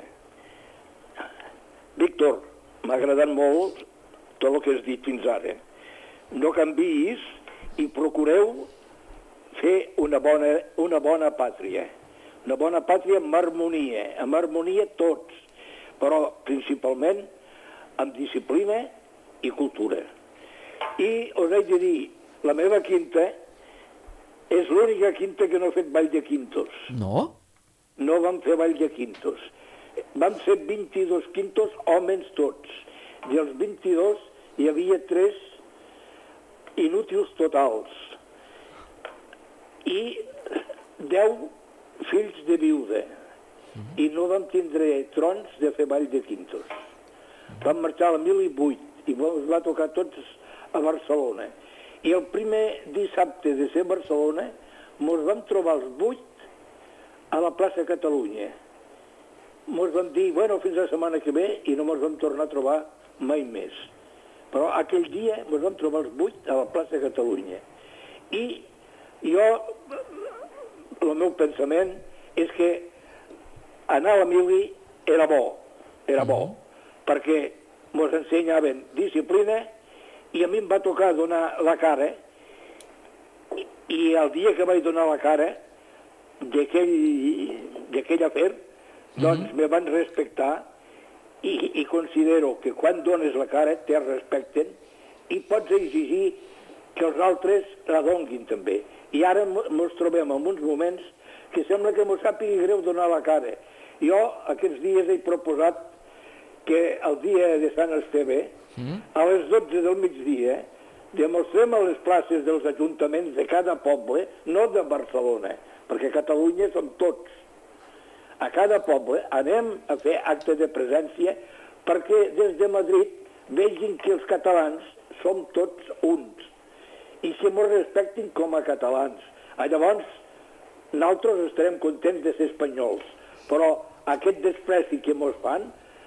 Víctor, m'ha agradat molt tot el que has dit fins ara. No canviïs i procureu fer una bona, una bona pàtria. Una bona pàtria amb harmonia, amb harmonia tots, però principalment amb disciplina i cultura. I us haig de dir, la meva quinta és l'única quinta que no ha fet ball de quintos. No? No vam fer ball de quintos. Vam ser vint-i-dos quintos, homes tots. I els vint-i-dos hi havia tres inútils totals. I deu fills de viuda. I no vam tindre trons de fer ball de quintos. Vam marxar a la mil i vuit i ens va tocar tots a Barcelona. I el primer dissabte de ser a Barcelona mos vam trobar els vuit a la plaça Catalunya. Mos vam dir, bueno, fins la setmana que ve, i no mos vam tornar a trobar mai més. Però aquell dia mos vam trobar els vuit a la plaça Catalunya. I jo, el meu pensament és que anar a la mili era bo, era bo, perquè mos ensenyaven disciplina i a mi em va tocar donar la cara i, i el dia que vaig donar la cara d'aquell afer, doncs me van respectar i, i considero que quan dones la cara te respecten i pots exigir que els altres la donguin també. I ara ens trobem en uns moments que sembla que ens sàpiga greu donar la cara. Jo aquests dies he proposat que el dia de Sant Esteve, mm. a les dotze del migdia, demostrem a les places dels ajuntaments de cada poble, no de Barcelona, perquè a Catalunya som tots. A cada poble anem a fer acte de presència perquè des de Madrid vegin que els catalans som tots uns i que ens respectin com a catalans. Llavors, nosaltres estarem contents de ser espanyols, però aquest despreci que ens fan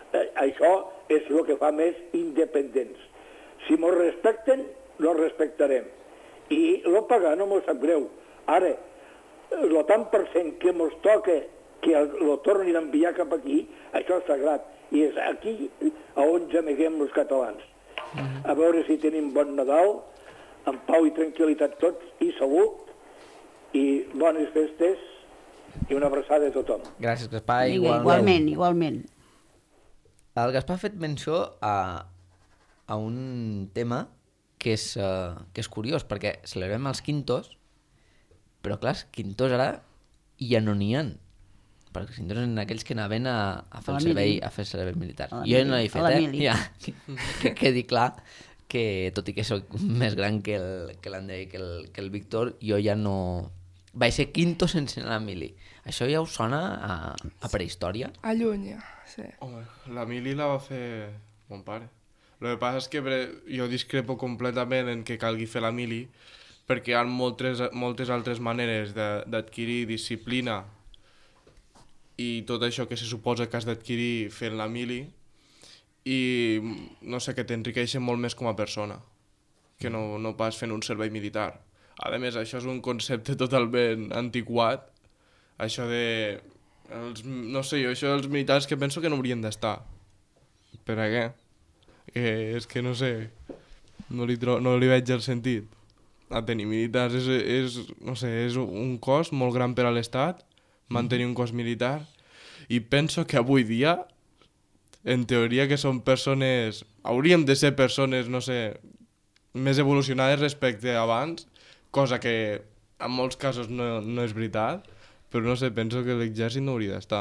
Eh, això és el que fa més independents. Si mos respecten, lo respectarem. I lo pagar no mos sap greu. Ara, el tant per cent que mos toca que lo tornin a enviar cap aquí, això és sagrat. I és aquí on gemeguem els catalans. A veure si tenim bon Nadal, amb pau i tranquil·litat tots, i salut, i bones festes, i una abraçada a tothom. Gràcies, Gaspar. Igualment, igualment. igualment. El Gaspar ha fet menció a, a un tema que és, uh, que és curiós, perquè celebrem els quintos, però clar, els quintos ara ja no n'hi ha. Perquè els quintos eren aquells que anaven a, a, fer, A el la servei, mili. a fer el servei militar. A la Jo mili, no l'he a fet, la eh? mili. Ja, que, que quedi clar que, tot i que soc més gran que el- que l'Andrei i que el, que el Víctor, jo ja no... Vaig ser quinto sense anar a la mili. Això ja us sona a, a prehistòria? Allunya, sí. Home, la mili la va fer mon pare. El que passa és que bre, jo discrepo completament en que calgui fer la mili perquè hi ha moltes, moltes altres maneres de- d'adquirir disciplina i tot això que se suposa que has d'adquirir fent la mili i no sé, que t'enriqueixen molt més com a persona que no, no pas fent un servei militar. A més, això és un concepte totalment antiquat, això de... Els, no sé jo, això dels militars que penso que no haurien d'estar. Per a què? Que és que no sé, no li, tro no li veig el sentit. A tenir militars és, és, no sé, és un cost molt gran per a l'Estat, mantenir un cos militar, i penso que avui dia, en teoria que són persones, hauríem de ser persones, no sé, més evolucionades respecte a abans, cosa que en molts casos no, no és veritat, però no sé, penso que l'exèrcit no hauria d'estar.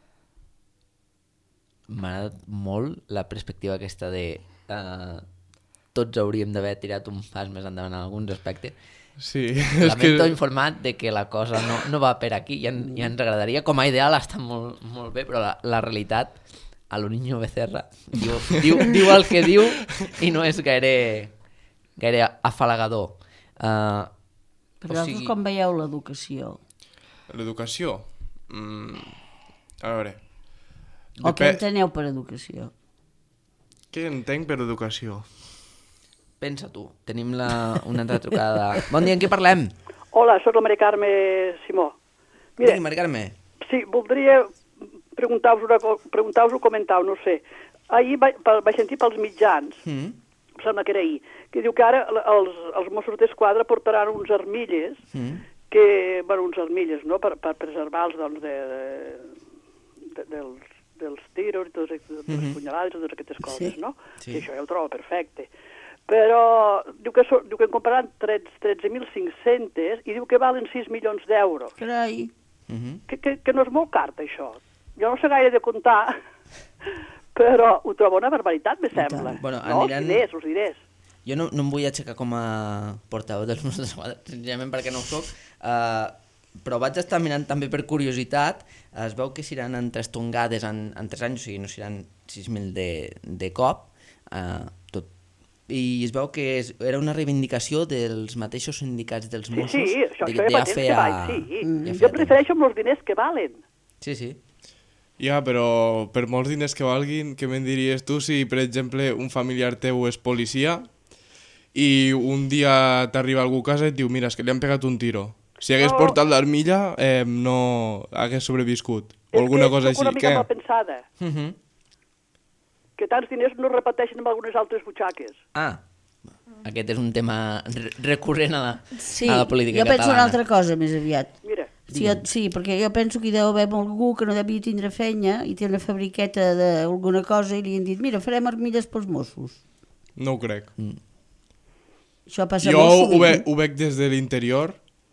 M'ha agradat molt la perspectiva aquesta de uh, tots hauríem d'haver tirat un pas més endavant en alguns aspectes. Sí, és Lamento que... informat de que la cosa no, no va per aquí, ja, en- ja ens agradaria, com a ideal està molt, molt bé, però la, la realitat, a lo niño Becerra, diu, diu, diu el que diu i no és gaire, gaire afalagador. Uh, Però vosaltres com veieu l'educació? L'educació? Mm, a veure... O què Depe- enteneu per educació? Què entenc per educació? Pensa tu, tenim la, una altra trucada. Bon dia, en què parlem? Hola, sóc la Mari Carme Simó. Mira, Digui, Mari Carme. sí, voldria preguntar-vos una co- preguntar-vos o comentar, no sé. Ahir vaig, pa- vaig sentir pels mitjans, Mm. em sembla que era ahir, que diu que ara l- els, els Mossos d'Esquadra portaran uns armilles, Mm. que, bueno, uns armilles, no?, per, per preservar-los doncs, de, de, de, dels, dels tiros i totes les Mhm. punyalades i totes aquestes coses, Sí. no? Sí. I això ja ho trobo perfecte. Però diu que, so, diu que en compraran tretze mil cinc-cents i diu que valen sis milions d'euros. Carai, Mhm. Que, que, que no és molt car, això. Jo no sé gaire de comptar, però ho trobo una barbaritat, me sembla. Bueno, no, aniran- els diners, els diners. Jo no, no em vull aixecar com a portaveu dels Mossos d'Esquadra, senzillament perquè no ho soc, uh, però vaig estar mirant també per curiositat, es veu que seran en tres tongades en, en tres anys, o sigui, no seran sis mil de, de cop, uh, tot. I es veu que és, era una reivindicació dels mateixos sindicats dels Sí, Mossos. sí, això, de, això de ja ja fa temps fer que a- vaig, sí. ja Jo fer a em refereixo amb els diners que valen. Sí, sí. Ja, però per molts diners que valguin, què me'n diries tu si, per exemple, un familiar teu és policia i un dia t'arriba algú a casa i et diu, mira, és que li han pegat un tiro. Si hagués No. portat l'armilla, eh, no hagués sobreviscut. O alguna és que cosa soc així. una mica Què? mal pensada, Uh -huh. que tants diners no es repeteixen en algunes altres butxaques. Ah, aquest és un tema re recurrent a la, sí, a la política jo catalana. penso una altra cosa més aviat. Mira, Sí, jo, sí, perquè jo penso que hi deu haver algú que no devia tindre feina i té una fabriqueta d'alguna cosa i li han dit, mira, farem armilles pels Mossos. No ho crec. Això passa Jo molt ho, sovint. ve, ho veig des de l'interior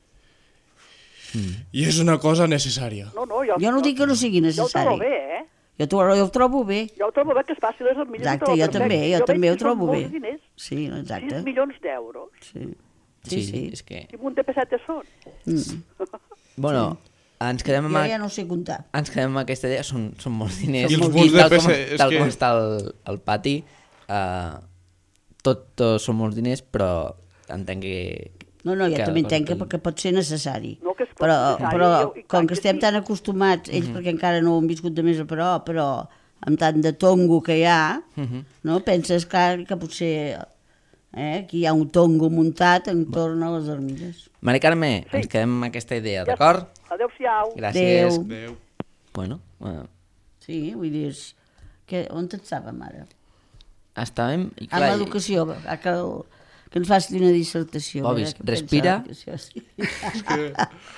i és una cosa necessària. no, no, jo, Jo no dic que no sigui jo ho necessari. trobo bé, eh? Jo, jo ho trobo bé. Jo ho trobo bé que es faci les armilles. Exacte, ho trobo jo perfecte. també, jo veig també ho que són trobo bé. molts diners, Sí, exacte. sis milions d'euros. Sí, Sí, sí. sí. és que... I un de pessetes són. Mm. Bueno, ens quedem amb, Jo a- ja no sé comptar. ens quedem amb aquesta idea, són, són molts diners. I els I punts de tal, com, pes- és tal que- com està el, el pati, uh, tot, tot són molts diners, però entenc que... No, no, jo que també la cosa entenc que, que- que pot ser necessari. No, que es pot però, necessari, però jo- i com tant que que estem sí. tan acostumats, ells perquè encara no ho han viscut de més a però, però amb tant de tongo que hi ha, Mhm. no? Penses, clar, que potser eh, aquí hi ha un tongo muntat entorn a les armilles. Mari Carme, ens quedem amb aquesta idea, d'acord? Adéu-siau. Gràcies. Adéu. Adéu. Bueno, eh, Sí, vull dir, és que, on estàvem ara? estàvem... I A clar, l'educació, a que, el, que ens faci una dissertació. Bobis, eh, que respira. pensa l'educació, sí. És que...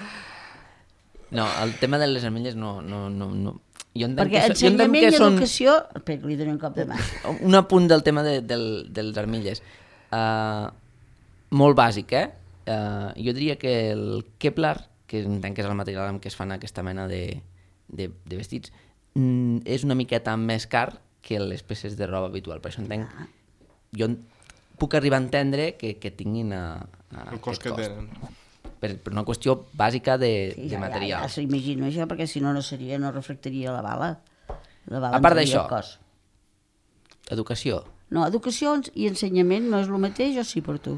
No, el tema de les armilles no... no, no, no. Jo entenc Perquè que, so- jo entenc ensenyament que i són educació... Espera, que li dono un cop de mà. un apunt del tema de, del, dels armilles. Uh, molt bàsic, eh? Uh, jo diria que el Kevlar, que entenc que és el material amb què es fan aquesta mena de, de, de vestits, mm, és una miqueta més car que les peces de roba habitual. Per això entenc... Jo en- puc arribar a entendre que, que tinguin a, a El cost aquest que tenen. Per, per una qüestió bàsica de, Sí, de ja, material. Ja, ja s'imagino això, perquè si no, no seria, no reflectaria la bala. La bala A part entraria d'això. al cos. Educació. No, educació i ensenyament no és el mateix o sí per tu?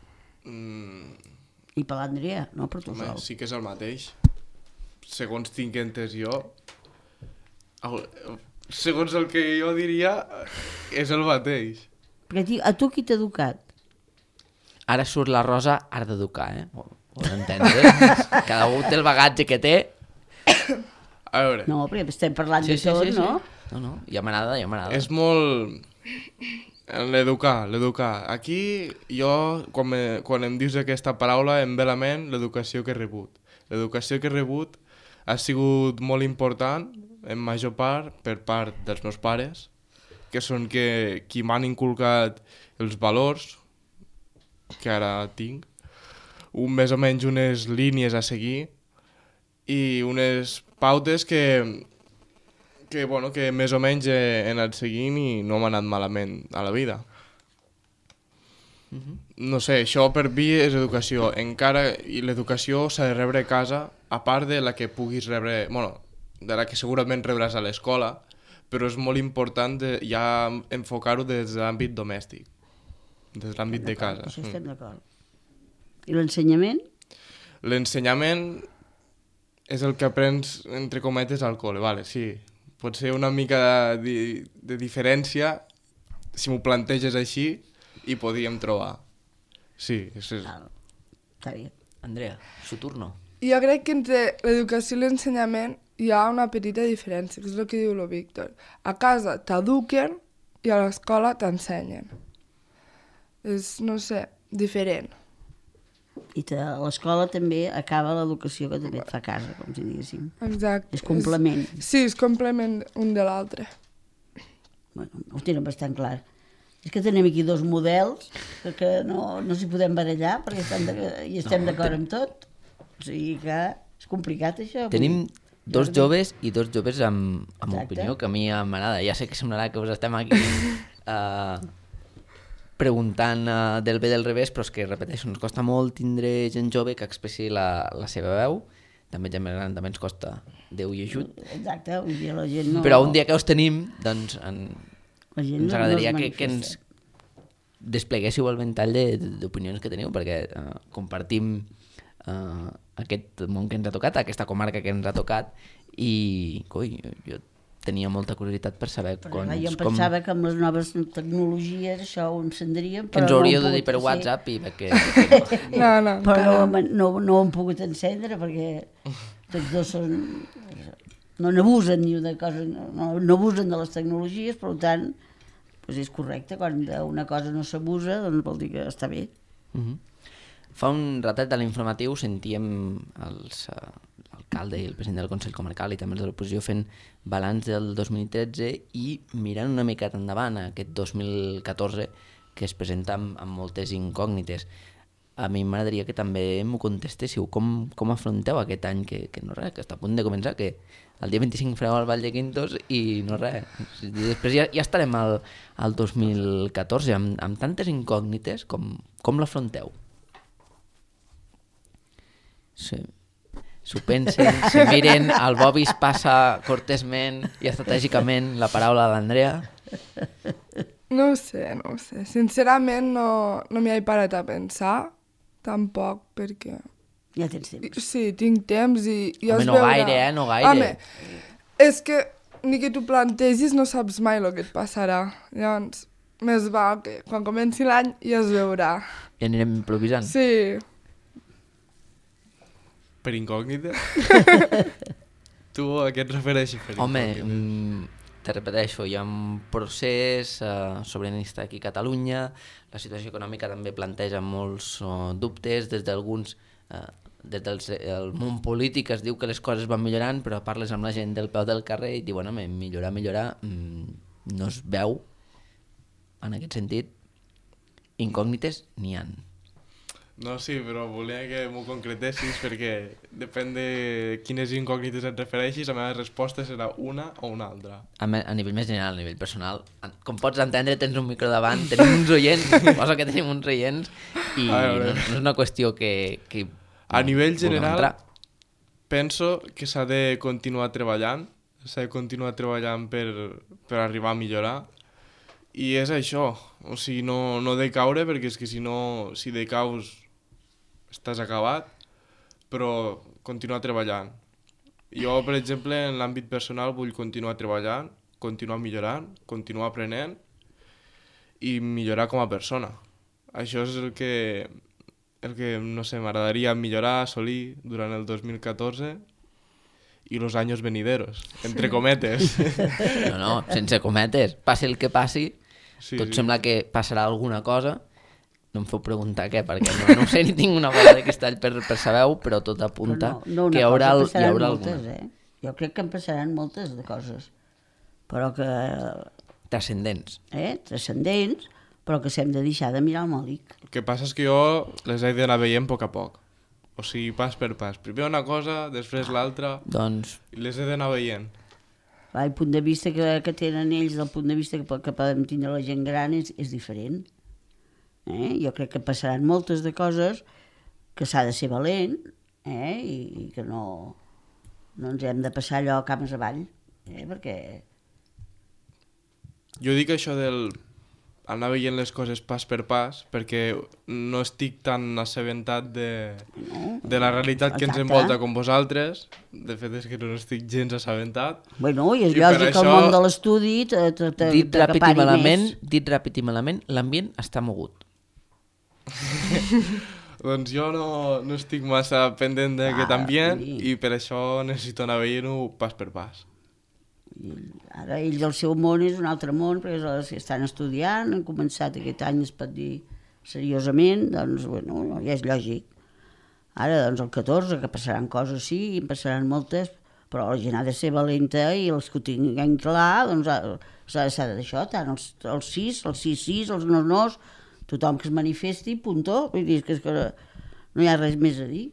Mm, I per l'Andrea, no per tu home, sol. sí que és el mateix. Segons tinc entès jo, el, segons el que jo diria, és el mateix. Perquè a ti- a tu qui t'ha educat? Ara surt la Rosa, art d'educar, eh? Ho, ho has d'entendre. Cada un té el bagatge que té. A veure, No, perquè estem parlant de tot, no? No, no, ja m'agrada, ja m'agrada. és molt... L'educar, l'educar. Aquí jo, quan, me, quan em dius aquesta paraula, em ve a la ment l'educació que he rebut. L'educació que he rebut ha sigut molt important, en major part, per part dels meus pares, que són que, qui m'han inculcat els valors que ara tinc, un, més o menys unes línies a seguir i unes pautes que, que, bueno, que més o menys he, he anat seguint i no m'ha anat malament a la vida. No sé, això per mi és educació. Encara, i l'educació s'ha de rebre a casa, a part de la que puguis rebre, bueno, de la que segurament rebràs a l'escola, però és molt important de, ja enfocar-ho des de l'àmbit domèstic, des de l'àmbit de casa. Això estem d'acord. I l'ensenyament? L'ensenyament és el que aprens, entre cometes, al col·le, vale, sí. Pot ser una mica de, di- de diferència si m'ho planteges així i podríem trobar. Sí, és, és... Ah, està bé. Andrea, su turno. Jo crec que entre l'educació i l'ensenyament hi ha una petita diferència, que és el que diu el Víctor. A casa t'eduquen i a l'escola t'ensenyen. És, no sé, diferent. I te- a l'escola també acaba l'educació que també et fa a casa, com si diguéssim. Exacte. És complement. És, sí, és complement un de l'altre. Bueno, ho tenen bastant clar. És que tenim aquí dos models que, que no, no s'hi podem barallar perquè estem de, i estem No, d'acord ten- amb tot. O sigui que és complicat això. vull Tenim dir. dos joves i dos joves amb, amb Exacte. opinió que a mi m'agrada. Ja sé que semblarà que us estem aquí uh, preguntant uh, del bé del revés, però és que, repeteixo, ens costa molt tindre gent jove que expressi la, la seva veu. També gent més gran també ens costa Déu i ajut. Exacte, vull dir, la gent no... Però un dia que us tenim, doncs en, la gent ens no- agradaria no es que, que ens manifesta. despleguéssiu el ventall de- d'opinions que teniu, perquè uh, compartim uh, aquest món que ens ha tocat, aquesta comarca que ens ha tocat, i coi, jo, jo tenia molta curiositat per saber Però com, clar, jo em com, pensava que amb les noves tecnologies això ho encendríem, que però ens no ho hauríeu hem de dir per pogut WhatsApp i que, que no. No, no, Però no, encara. hem- no, no ho hem pogut encendre perquè tots dos són... no n'abusen ni una cosa, no, no abusen de les tecnologies, per tant, doncs és correcte, quan una cosa no s'abusa, doncs vol dir que està bé. Mhm. Fa un ratet a l'informatiu sentíem els, uh, l'alcalde i el president del Consell Comarcal i també els de l'oposició fent balanç del dos mil tretze i mirant una miqueta endavant a aquest dos mil catorze que es presenta amb, amb moltes incògnites. A mi m'agradaria que també m'ho contestéssiu. Com, com afronteu aquest any que, que no res, que està a punt de començar, que el dia vint-i-cinc fareu al Vall de Quintos i no res. I després ja, ja estarem al, al dos mil catorze amb, amb tantes incògnites, com, com l'afronteu? Sí. S'ho pensen, se miren, el Bobis passa cortesment i estratègicament la paraula a l'Andrea. No ho sé, no ho sé. Sincerament no, no m'hi he parat a pensar, tampoc, perquè... Ja tens temps. Sí, tinc temps i... i Home, es no veurà. gaire, eh? No gaire. Home, és que ni que t'ho plantegis no saps mai el que et passarà. Llavors, més val que quan comenci l'any ja es veurà. I anirem improvisant. Sí. Per incògnita? Tu a què et refereixes per Home, incògnita? mm, te repeteixo, hi ha un procés uh, sobiranista aquí a Catalunya, la situació econòmica també planteja molts uh, dubtes, des d'alguns, uh, des del el món polític es diu que les coses van millorant, però parles amb la gent del peu del carrer i diuen, home, millorar, millorar, mm, no es veu, en aquest sentit, incògnites n'hi ha. No, sí, però volia que m'ho concretessis perquè depèn de quines incògnites et refereixis, la meva resposta serà una o una altra. A, me, a nivell més general, a nivell personal, com pots entendre, tens un micro davant, tenim uns oients, posa que tenim uns oients, i A no, veure. no és una qüestió que... que A nivell vulguem general, entrar. penso que s'ha de continuar treballant, s'ha de continuar treballant per, per arribar a millorar, i és això, o sigui, no, no decaure, perquè és que si no, si decaus estàs acabat, però continuar treballant. Jo, per exemple, en l'àmbit personal vull continuar treballant, continuar millorant, continuar aprenent i millorar com a persona. Això és el que, el que no sé, m'agradaria millorar, assolir durant el dos mil catorze i los años venideros, entre cometes. No, no, sense cometes. Passi el que passi, Sí, tot sí. sembla que passarà alguna cosa. No em feu preguntar què, perquè no, no ho sé ni tinc una bola de cristall per, per saber-ho, però tot apunta Però no, no, que hi una haurà, cosa, hi passaran haurà moltes, alguna. eh? Jo crec que en passaran moltes de coses, però que, Transcendents. eh, transcendents, però que s'hem de deixar de mirar el mòlic. El que passa és que jo les he d'anar veient a poc a poc. O sigui, pas per pas. Primer una cosa, després l'altra, Doncs i les he d'anar veient. Clar, el punt de vista que, que tenen ells, del punt de vista que, po- que podem tindre la gent gran, és, és diferent. Eh? Jo crec que passaran moltes de coses que s'ha de ser valent, eh? I, i que no, no ens hem de passar allò cames avall, eh? Perquè Jo dic això del anar veient les coses pas per pas, perquè no estic tan assabentat de, de la realitat que ens Exacte. envolta com vosaltres. De fet, és que no estic gens assabentat. bueno, i és I per lògic que el això- món de l'estudi te- te- te- dit ràpid i t'acapari malament, més. dit ràpid i malament, l'ambient està mogut. Doncs jo no, no estic massa pendent d'aquest Ah, ambient sí. i per això necessito anar veient-ho pas per pas. I ara ells el seu món és un altre món, perquè és- estan estudiant, han començat aquest any, es pot dir seriosament, doncs, bueno, ja és lògic. Ara, doncs, el catorze, que passaran coses, sí, i en passaran moltes, però la gent ha de ser valenta i els que ho tinguin clar, doncs, ha- s'ha s'ha d'això, tant els, els sis, els sis, sis, els no, nos, tothom que es manifesti, puntó, vull dir que, és que no hi ha res més a dir.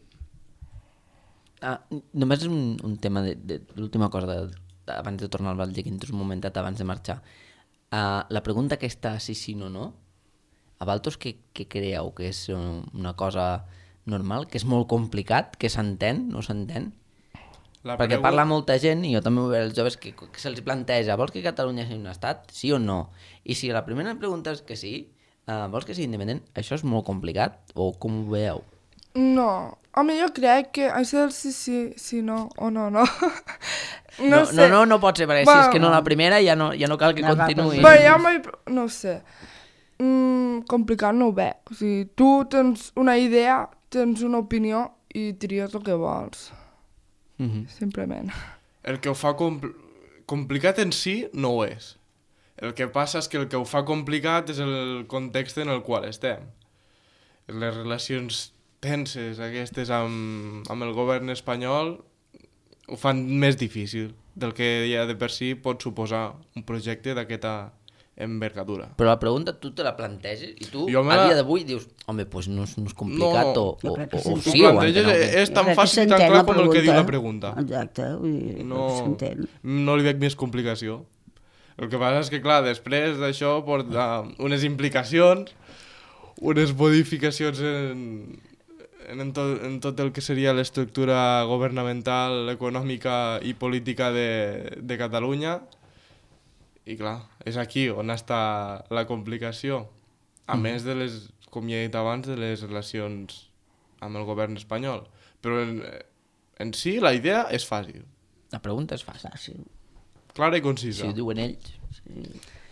Ah, només un, un tema de, de l'última cosa de, de, abans de tornar al Val Llequintos, un momentet abans de marxar. Uh, la pregunta aquesta, sí, sí, no, no, a Valtos què, què creieu? Que és uh, una cosa normal? Que és molt complicat? Que s'entén? No s'entén? La Perquè pregunta- parla molta gent, i jo també ho veig als joves, que, que se'ls planteja, vols que Catalunya sigui un estat? Sí o no? I si la primera pregunta és que sí, uh, vols que sigui independent? Això és molt complicat? O com ho veieu? No, home, jo crec que això del sí, sí, sí, no, o no, no. no, No, sé. no, no, no pot ser, perquè si Bueno. és que no la primera ja no, ja no cal que No, va, continuï. Bé, ja mai... No ho sé. Mm, complicat no ho veig. O sigui, tu tens una idea, tens una opinió i tries el que vols. Mhm. Simplement. El que ho fa compl complicat en si no ho és. El que passa és que el que ho fa complicat és el context en el qual estem. Les relacions tenses aquestes amb, amb el govern espanyol ho fan més difícil del que ja de per si pot suposar un projecte d'aquesta envergadura. Però la pregunta tu te la planteges i tu Jo me a la- dia d'avui dius, home, doncs no, és, no és complicat No. o, Jo o, crec que o, o s'entén. sí, Ho ho planteges, enteneu. eh, és tan Jo crec que fàcil i tan s'entén clar la com el que diu la pregunta. pregunta. Exacte, vull dir, No, s'entén. no li veig més complicació. El que passa és que, clar, després d'això porta unes implicacions, unes modificacions en, en, tot, en tot el que seria l'estructura governamental, econòmica i política de, de Catalunya. I, clar, és aquí on està la complicació. A mm. més de les, com ja he dit abans, de les relacions amb el govern espanyol. Però en, en si la idea és fàcil. La pregunta és fàcil. Fàcil. Clara i concisa. Si ho diuen ells. Sí.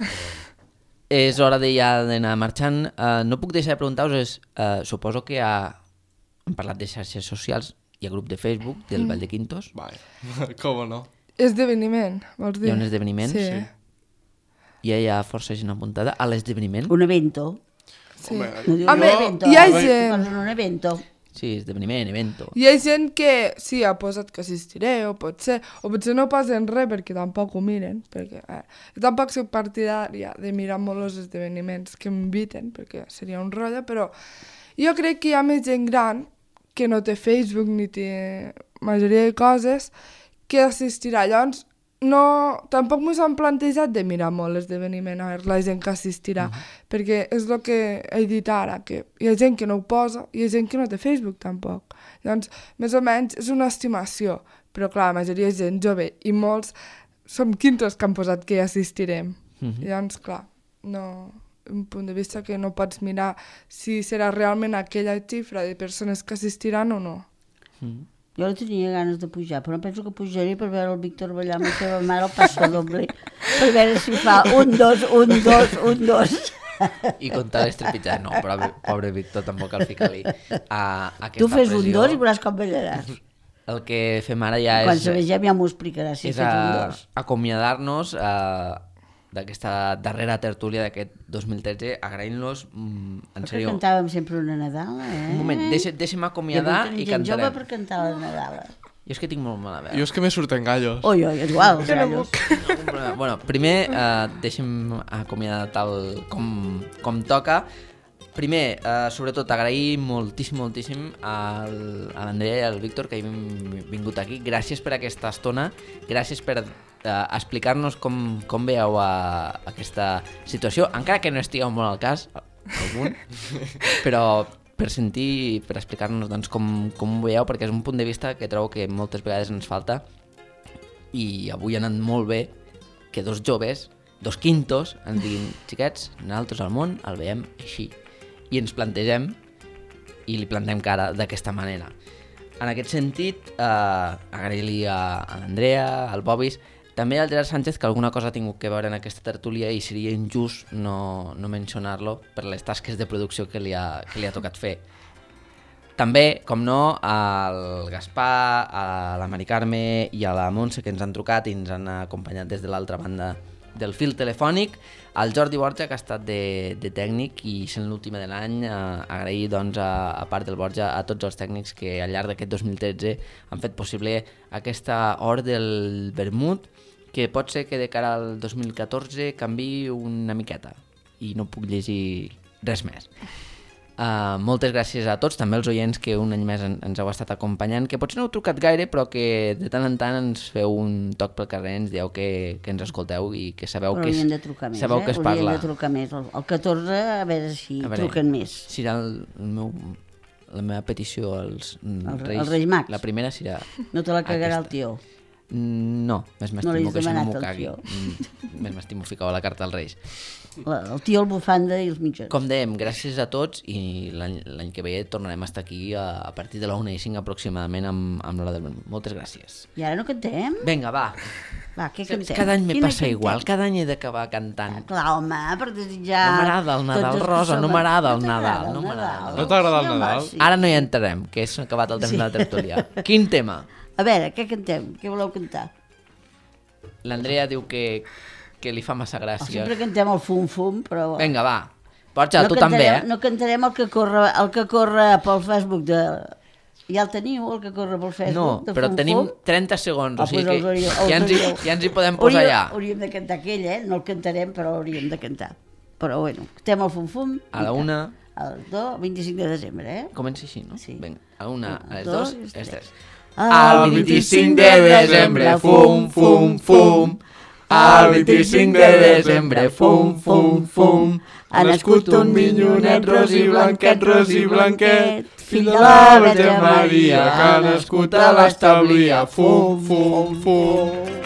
És hora de ja d'anar marxant. Uh, no puc deixar de preguntar-vos, és, uh, suposo que ha... hem parlat de xarxes socials, hi ha grup de Facebook del mm. Vall de Quintos. Vai, com no? Esdeveniment, vols dir? Hi ha un esdeveniment? Sí. Sí. Ja hi ha força gent apuntada a l'esdeveniment? Un evento. Sí. Home, No diu A un més, evento. hi ha eh? gent- Posen un evento. Sí, esdeveniment, evento. Hi ha gent que sí, ha posat que assistiré, o potser, o potser no posen res perquè tampoc ho miren, perquè eh, jo tampoc soc partidària de mirar molt els esdeveniments que m'inviten, perquè seria un rotllo, però jo crec que hi ha més gent gran que no té Facebook ni té majoria de coses que assistirà. Llavors, no, tampoc m'ho han plantejat de mirar molt l'esdeveniment, a veure la gent que assistirà, uh-huh. perquè és el que he dit ara, que hi ha gent que no ho posa i hi ha gent que no té Facebook tampoc. Llavors, més o menys és una estimació, però clar, la majoria és gent jove i molts som quintos que han posat que hi assistirem. Uh-huh. Llavors, clar, no, un punt de vista que no pots mirar si serà realment aquella xifra de persones que assistiran o no. Mm. Jo no tenia ganes de pujar, però penso que pujaré per veure el Víctor ballar amb la seva mare al passo doble, per veure si fa un, dos, un, dos, un, dos. I comptar les trepitjades. No, però pobre Víctor tampoc cal ficar-li a aquesta Tu fes un pressió. dos i veuràs com ballaràs. El que fem ara ja Quan és... se vegem ja m'ho explicaràs si és has fet un a, dos. acomiadar-nos eh, d'aquesta darrera tertúlia d'aquest dos mil tretze, agraint-los, mm, en Perquè sèrio... cantàvem sempre una Nadala, eh? Un moment, deixa, deixa'm acomiadar i, I gent jove cantarem. per cantar la Nadala. Jo és que tinc molt mala veu. Jo és que me surten gallos. Oi, oi, igual, els Jo no gallos. puc. Un problema. Bueno, primer, eh, deixa'm acomiadar tal com, com toca. Primer, eh, sobretot, agrair moltíssim, moltíssim al, a l'Andrea i al Víctor que hem vingut aquí. Gràcies per aquesta estona, gràcies per eh, explicar-nos com, com veieu a, aquesta situació, encara que no estigueu molt al cas, algun, però per sentir, per explicar-nos doncs, com, com ho veieu, perquè és un punt de vista que trobo que moltes vegades ens falta i avui ha anat molt bé que dos joves, dos quintos, ens diguin, xiquets, nosaltres al món el veiem així. I ens plantegem i li plantem cara d'aquesta manera. En aquest sentit, eh, agrair-li a, a l'Andrea, al Bobis, també al Gerard Sánchez, que alguna cosa ha tingut que veure en aquesta tertúlia i seria injust no, no mencionar-lo per les tasques de producció que li, ha, que li ha tocat fer. També, com no, al Gaspar, a la Mari Carme i a la Montse, que ens han trucat i ens han acompanyat des de l'altra banda del fil telefònic, al Jordi Borja, que ha estat de, de tècnic i sent l'última de l'any, eh, agrair doncs, a, a part del Borja a tots els tècnics que al llarg d'aquest dos mil tretze han fet possible aquesta hora del vermut, que pot ser que de cara al dos mil catorze canvi una miqueta i no puc llegir res més. Uh, moltes gràcies a tots, també als oients que un any més en, ens heu estat acompanyant, que potser no heu trucat gaire, però que de tant en tant ens feu un toc pel carrer, ens dieu que, que ens escolteu i que sabeu, Però que es, haurien de trucar més, sabeu eh? que es Haurien parla. de trucar més. El, el catorze, a veure si A veure, truquen més. Serà el, el meu, la meva petició als El- Reis. als Reis Mags. La primera serà... No te la cagarà el aquesta. tio. No, més No li m'estimo has que això no demanat m'ho al cagui. tio. Mm, Més m'estimo ficar la carta als Reis. La, el tio, el bufanda i els mitjons. Com dèiem, gràcies a tots i l'any l'any que ve tornarem a estar aquí a, a partir de la una i cinc aproximadament amb, amb l'hora del vermut. Moltes gràcies. I ara no cantem? Vinga, va. Va, què cantem? Cada any me Quina passa cantem? igual, cada any he d'acabar cantant. Clar, home, per desitjar... No m'agrada el Nadal, tots els que Rosa, no som- m'agrada el t'agrada Nadal, el no m'agrada. No t'agrada el Sí, home, Nadal? sí. Ara no hi entrarem, que és acabat el temps Sí. de la tertúlia. Quin tema? A veure, què cantem? Què voleu cantar? L'Andrea diu que, que li fa massa O gràcia. sempre cantem el fum-fum, però... Vinga, va. Borja, no tu també, cantarem, eh? No cantarem el que corre, el que corre pel Facebook de... Ja el teniu, el que corre pel Facebook? No, de però Fum tenim Fum? trenta segons, Ah, o sigui doncs els que hauríeu- els ja ens, hi, hauríeu- ja ens hi podem posar hauríem, ja. Hauríem de cantar aquell, eh? No el cantarem, però hauríem de cantar. Però bueno, estem al Fum-Fum. A la una, Al dos, vint-i-cinc de desembre, eh? comença així, no? Sí. Vinga, a una, a les Dos dos, i els a les tres. tres. Al vint-i-cinc de desembre, fum, fum, fum. Al vint-i-cinc de desembre, fum, fum, fum. Ha nascut un minyonet ros i blanquet, ros i blanquet, fill de la Verge Maria, que ha nascut a l'establia. Fum, fum, fum.